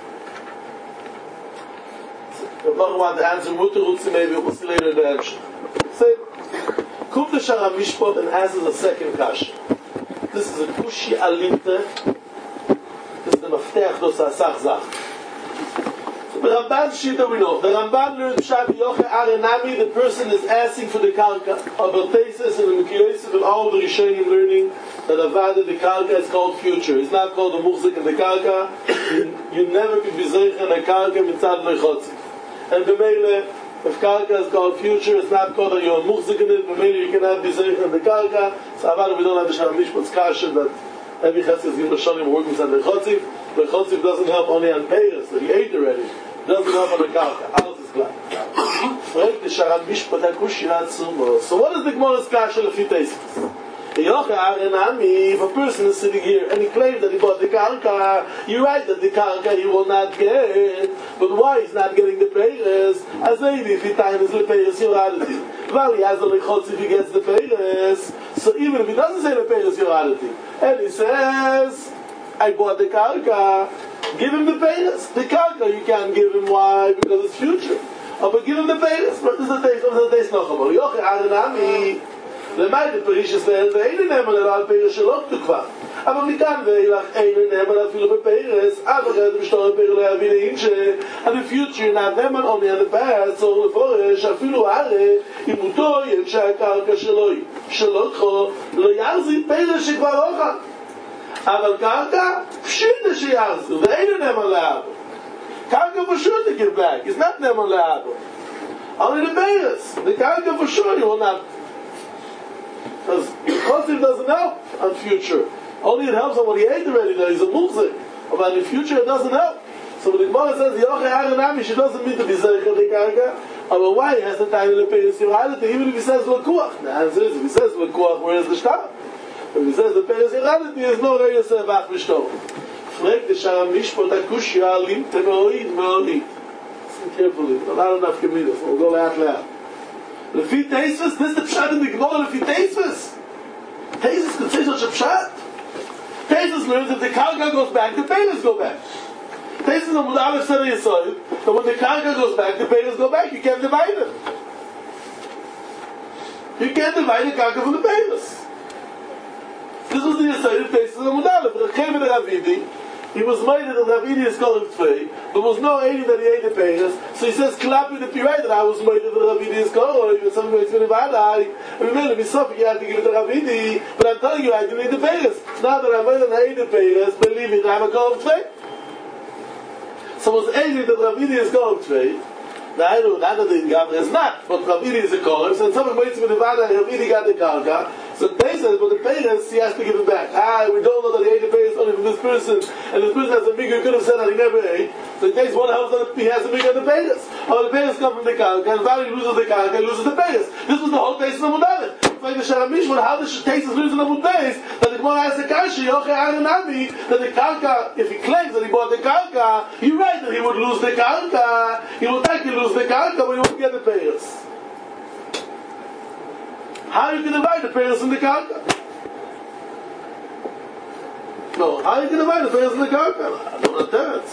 If not want to answer Mutter Rutsi, maybe we'll see later in the answer. Say, Kum the Shara Mishpat and answers a second Kash. This is a Kushi Alinte. This is the Maftech Dos Asach Zach. The Ramban Shita we know. The Ramban learned Pshat Yoche Arenami, the person is asking for the Karka. About Tesis and the Mukiyosef and all the Rishonim learning that Avada the Karka is called future. It's not called the Muchzik and the Karka. You, you never could be Zeich and the Karka mitzad Lechotzik. And B'meile, if Karka is called future, it's not called that you're Muchzik in it. B'meile, you cannot be Zeich and the Karka. So Avada we don't have the Shara Mishpat's Kasha that Every Chesed is given a Shonim working on the Chotziv. The Chotziv doesn't help only on Peiros, that he ate already. It doesn't help on the Karka. Alles is klar. Fragt the Sharam Mishpat HaKushya Atzumo. So what is the Gemara's Kasha Lefi Tosfos? If a person is sitting here and he claims that he bought the Karka, you're right that the Karka he will not get. But why he's not getting the Peiros? As maybe if he time is the Peiros Yorality. Well, he has the Lechotz if he gets the Peiros. So even if he doesn't say the Peiros Yorality, and he says, I bought the Karka, give him the Peiros. The Karka you can't give him. Why? Because it's future. Oh, but give him the Peiros. What is the taste? What is the taste? Noch Yoche Arenami. למעט פריש ישראל ואין נאמן אלא על פרס שלא תקווה אבל מכאן ואילך אין נאמן אפילו בפרס עד אחרת משתור פרס לא יביא לאינשה and the future not נאמן only on the past צור לפורש אפילו הרי אם אותו ינשה הקרקע שלו שלא תחו לא ירזי פרס שכבר אוכל אבל קרקע פשיטה שירזו ואין נאמן לאבו קרקע פשוט to give back it's not נאמן לאבו only the purse the קרקע for sure you will not because Chotziv doesn't help on future. Only it helps on what he ate already, that he's a muzik. But in future it doesn't help. So when the Gemara says, Yoche Arenami, she doesn't mean to be Zeich of the Karka. But why? He has the time in the Peiros Yorality, even if he says L'kuach. The answer is, if he says L'kuach, where is the Shtar? If he says the Peiros Yorality, there's no Rei Yosef Ach V'shtor. Fregt the Sharam Mishpat HaKushya Lim Temeoid Meoid. Listen carefully, not enough Gemidas, we'll go laugh loud. Lefi Tosfos, this is the Pshat in the Gemara, Lefi Tosfos. Tosfos could say such a Pshat. Tosfos learns if the Karka goes back, the Peiros go back. Tosfos on Aleph said Yesod, that when the Karka goes back, the Peiros go back. You can't divide them. You can't divide the Karka from the Peiros. This was the Yesod of Tosfos on Aleph. Rechem and Ravidi, he was made that Ravidi is calling Tvei. There was no eighty that he ate the Peiros. So he says, clap with the Pirai that I was made that Ravidi is calling. Or something like that. I remember, me Sophie, you had to give it to Ravidi. But I'm telling you, I didn't eat the Peiros. Now that I made that I ate the Peiros, believe me, I'm a call of Tvei. So it was eighty that Ravidi is calling Tvei. Now I know that the Gavra is not, but Ravidi is a call. So someone waits with the Vada, Ravidi got the Karka. So they said, but the Peiros, he has to give it back. Ah, we don't know that he ate the Peiros only from this person, and this person has a bigger, could have said that he never ate. So it takes one helps that he has a bigger the Peiros. Or the Peiros come from the Karka, and Valley loses the Karka, and loses the Peiros. This was the whole taste of the Mudalet. It's like the Sharam Mishpat, how the taste is losing the Mudalet, that the Gemara has the Kashi, Yoche Arenami, that the Karka, if he claims that he bought the Karka, you're right that he would lose the Karka. He would actually lose the Karka, but he won't get the Peiros. How you can divide the Peiros in the Karka? No, how you can divide the Peiros in the Karka? I don't know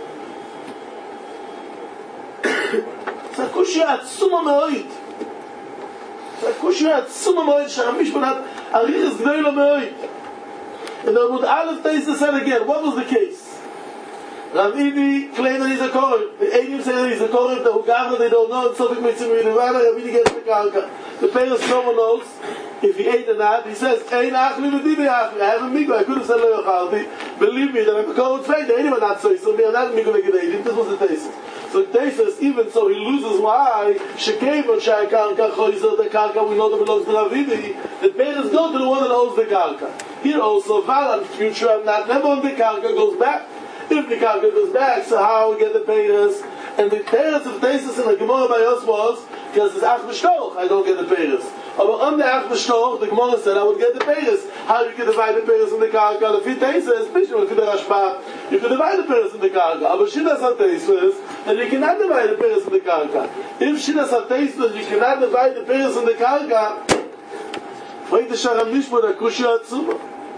that. It's a kushya atzuma me'oid. It's a kushya atzuma me'oid. Sharam Mishpat had arichas g'deila me'oid. And then with Aleph Tosfos said again, what was the case? Ravidi claimed that he's a Kohen. The Eidim say that he's a Kohen, the Hugavna they don't know, and so they make some Ravana, Ravidi gets the Karka. The Peiros no one knows if he ate or not. He says, Ein achli v'dini achli. I have a migo, I could have said lo yochalti. Believe me that I'm a Kohen Tvei. The Eidim are not so, so I'm not migo like Eidim. This was the Tosfos. So Tosfos, even so he loses why, Shekevon Shai Karka Choizer, the Karka we know that belongs to Ravidi. The Peiros go to the one that owns the Karka. Here also, Val, future, I'm not, never when the Karka goes back. If the Karka goes back, so how we get the Peiros? And the Peiros of Tosfos in the Gemara by us was, because it's Ach B'shtoch, I don't get the Peiros. But on the Ach B'shtoch, the Gemara said I would get the Peiros. How you can divide the Peiros in the Karka? If it Tosfos, especially if it's Rashba, you can divide the Peiros in the Karka. But Shidas HaTosfos, then you cannot divide the Peiros in the Karka. If Shidas HaTosfos, you cannot divide the Peiros in the Karka, wait the Sharam Mishpat HaKushya Atzuma.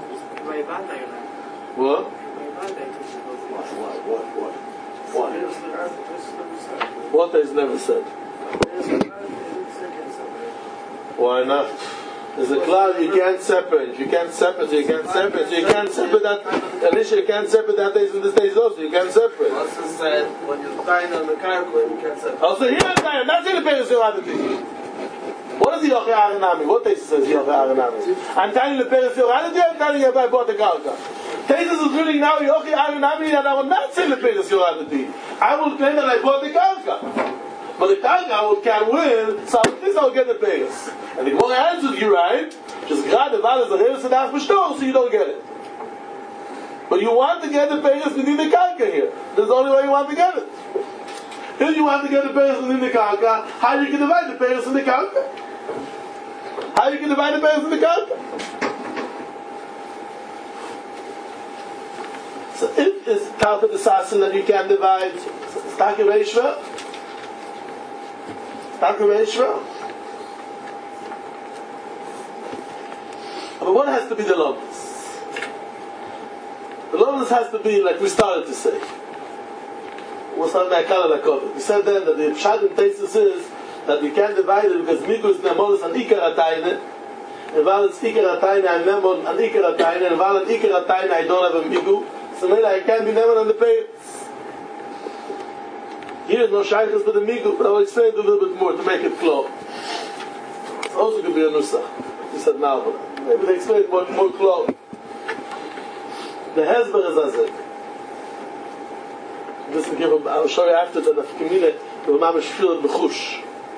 What? What? What? What? What? What is never said? Why not? There's a cloud you can't separate. You can't separate. You can't separate. You can't separate that. Initially, you can't separate that days and this days also. You can't separate. Also said when you're dying on the Karka, you can't separate. Also, here I'm dying. That's in the Peiros Yorality. What is the Yoche Arenami? What Tosfos says Yoche Arenami? I'm telling you the Peiros Yorality. I'm telling you about bought the Karka. Tosfos is ruling now Yoche Arenami, and I will not say the Peiros Yorality. I will claim that I bought the Karka. But the Karka can win, so at least I'll get the Peiros. And the Gemara answers you right, just grab the Val as a Reus and Ach B'shtoch, so you don't get it. But you want to get the Peiris within the Karka here. That's the only way you want to get it. If you want to get the Peiris within the Karka, how you can divide the Peiris in the Karka? How you can divide the Peiris in the Karka? So if it's Karka the Sassin that you can divide, it's Taka Reishva. Taka Reishva. But what has to be the Lomas? The Lomas has to be like we started to say. We said then that the Pshat in thesis is that you can't divide it because Migu is Nemonis and Ikar Atayne, and while it's Ikar Atayne, I'm Nemon and Ikar Atayne, and while it's Ikar Atayne, I don't have a Migu, so maybe I can't be Nemon on the Peiris. Here is no Shaykhs to the Migu, but I will explain it a little bit more to make it clear. It also could be a Nusach. We said now, but maybe they explain it more, more clear. The Hezbollah is as it. This will give him, I'll show you after the Nafkamine, the Mamish feel it Mechush.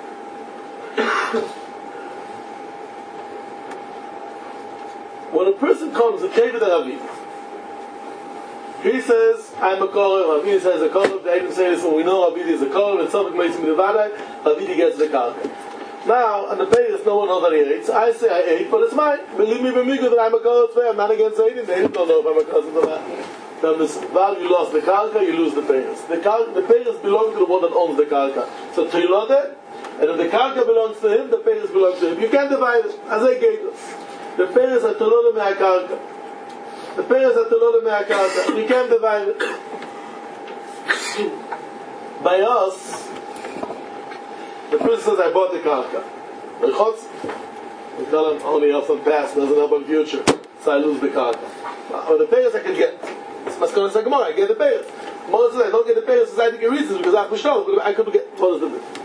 When a person comes to David Ravi, he says, I'm a Korah, Ravi says a Korah, the Eidim say this, when we know Ravi is a Korah, and something makes me the Vadai, Ravi gets the Karka. Now, on the Peiris, no one knows that he ate, so I say I ate, but it's mine. Believe me, Bemigu, that I'm a Korah, it's fair, I'm not against Eidim, they don't know if I'm a cousin of that. Then this value you lost the Karka, you lose the Peiris. The Karka, the Peiris belong to the one that owns the Karka. So Trilode, and if the Karka belongs to him, the Peiris belongs to him. You can't divide it, as I gave us. The Peiris are Trilode mea Karka. The Peiris are Trilode mea Karka. You can't divide it. By us, the person says, I bought the Karka. The Chotz, we tell him, only helps on past, doesn't help on future. So I lose the Karka. Or the Peiris I can get. It's Maskon and Sagamara, I get the Peiris. Mother says, I don't get the Peiris, I think it reasons, because I pushed out, I couldn't get, what is the difference?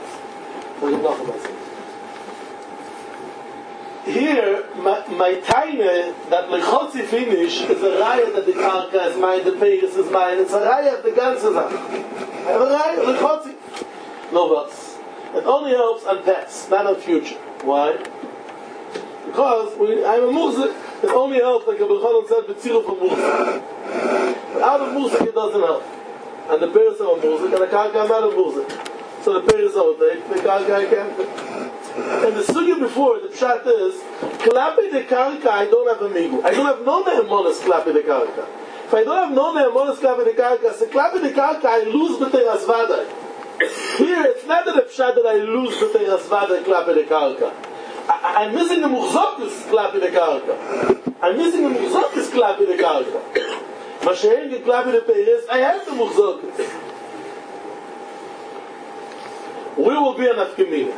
Here, my, my taina that Lechotzi finish is a raya that the Karka is mine, the Peiris is mine, it's a raya the ganze Sache. I have a raya, Lechotzi. No buts. It only helps on past, not on future. Why? Because we, I'm a Muzik, it only helps, like Abel Chalon said, with Tziruf of Muzik. But out of Muzik it doesn't help. And the Peiris are a Muzik, and the Karka is not a Muzik. So the Peiris are take, the Karka I can't take. And the Sugya before, the Pshat is, Klapi de Karka, I don't have a Migu. I don't have no Nehemonis Klapi de Karka. If I don't have no Nehemonis Klapi de Karka, so Klapi de Karka, I lose B'teras Vadai. Here, it's not that the Pshat that I lose B'teras Vadai Klapi de Karka. I, I'm missing the Muchzokus Klapi de Karka. I'm missing the Muchzokus Klapi de Karka. Mashein ge Klapi de Peiris, I have the Muchzokus. We will be an Afkamina.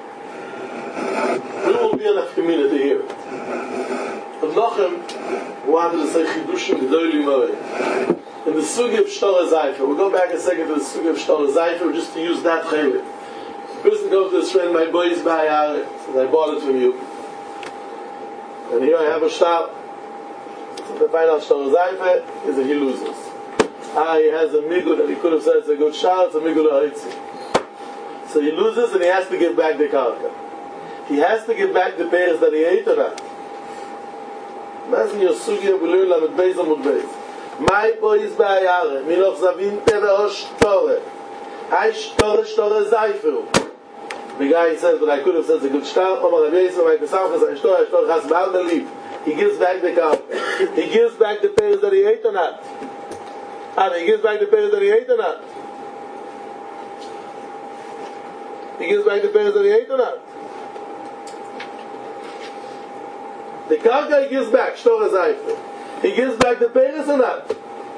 We will be an Afkamina to hear it. But Nochem wanted to say Chidushim G'dolim Moed. In the Sugi of Shtora Zayfer, we'll go back a second to the Sugi of Shtora Zayfer just to use that Chelik. The person goes to his friend, my boy is by Yare, says, I bought it from you. And here I have a shtar. So they find out Shtora Zayfer is that he loses. Ah, he has a Migu that he could have said it's a good shtar, it's a Migu L'Hoitzi. So he loses and he has to give back the Karka. He has to give back the Peiris that he ate or not. Imagine your Sugi, we learn Lamed Beis Amud Beis. My boy is by Yare, Minoch Zavin Teve O Shtore. I Shtore Shtore Zayfer. The guy says, but I could have said it's a good shtar. Omar Rabbi Yisrael, my Kesavchas, I Shtore, I Shtore Chas B'al Belief. He gives back the Karka. He gives back the Peiris that he ate or not. And he gives back the Peiris that he ate or not. He gives back the Peiris that he ate or not. The Karka he gives back, Shtora Zayfer. He gives back the Peiris or not?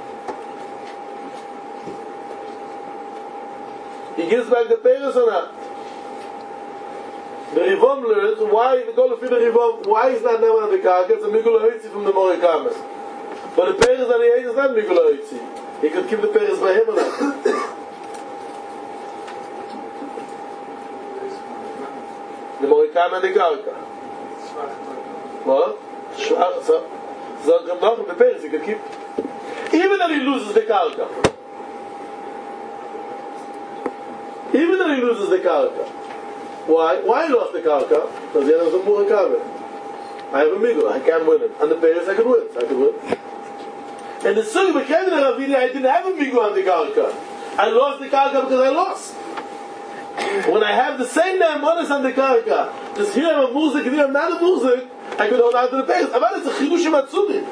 He gives back the Peiris or not? The Rivom learns why the goal of the Rivom, why is not Neman on the Karka? It's a Migu L'Hoitzi from the Mori Kamer. But the Peiris that he ate is not Migu L'Hoitzi. He could keep the Peiris by him or not? The Mori Kamer and the Karka. What? So, so Gamnach the Peiris he could keep. Even that he loses the Karka. Even that he loses the Karka. Why? Why he lost the Karka? Because the end was a Murakabeh. I have a Migu, I can't win it. And the Peiris I could win. I could win. And the Sugi became the Ravidi, I didn't have a Migu on the Karka. I lost the Karka because I lost. When I have the same Nehemanis on the Karka, just here I'm a music and here I'm not a music, I could hold on to the Peiris. But it's a Chidushim Atzumi.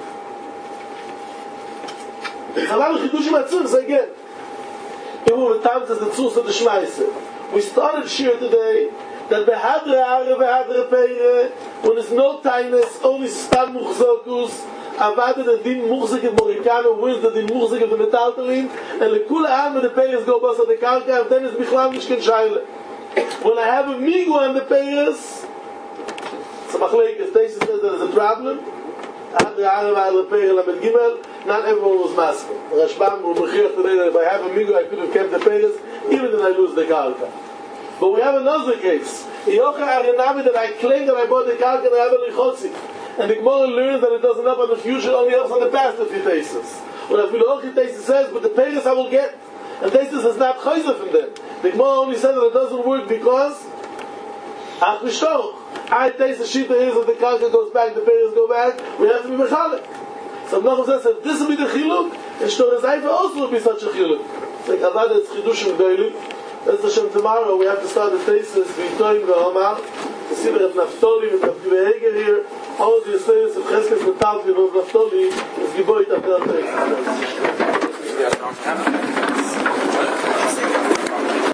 It's a lot of Chidushim Atzumi. So again, even with times as the Tzuz of the Shmaise, we started Shir today that behadre are behadre peire, when there's no tightness, only stam muchzokus, avade the din muchzik of Morikano wins the din muchzik of the metaltalin, and the kula am and the peires go bust on the karka, and then it's bichlam mishken shayle. When I have a migu on the peires, so machlekes, Tesis says there is a problem. Not everyone was master. Rashbam will mechir today that if I have a migu, I could have kept the peires, even then I lose the karka. But we have another case. Yocha Arinami that I claim that I bought the karka and I have a lichotzi. And the Gemara learns that it doesn't help on the future, only helps on the past of the thesis. Well, if the thesis says, but the peires I will get, and thesis is not chayza from them. The Gemara only said that it doesn't work because Ach Mishtorch. I taste the shita is that the karka goes back, the peires go back, we have to be mechalek. So Menachem says that this will be the chiluk, and Shtor Zayfa also will be such a chiluk. It's like Avad, it's chidushim daily. That's Hashem tomorrow, we have to start the thesis, V'itoim v'Hamar, to see that Naftoli and Naftoli here, all of the thesis of Cheskes Metalfi and Naftoli is Giboit after the thesis.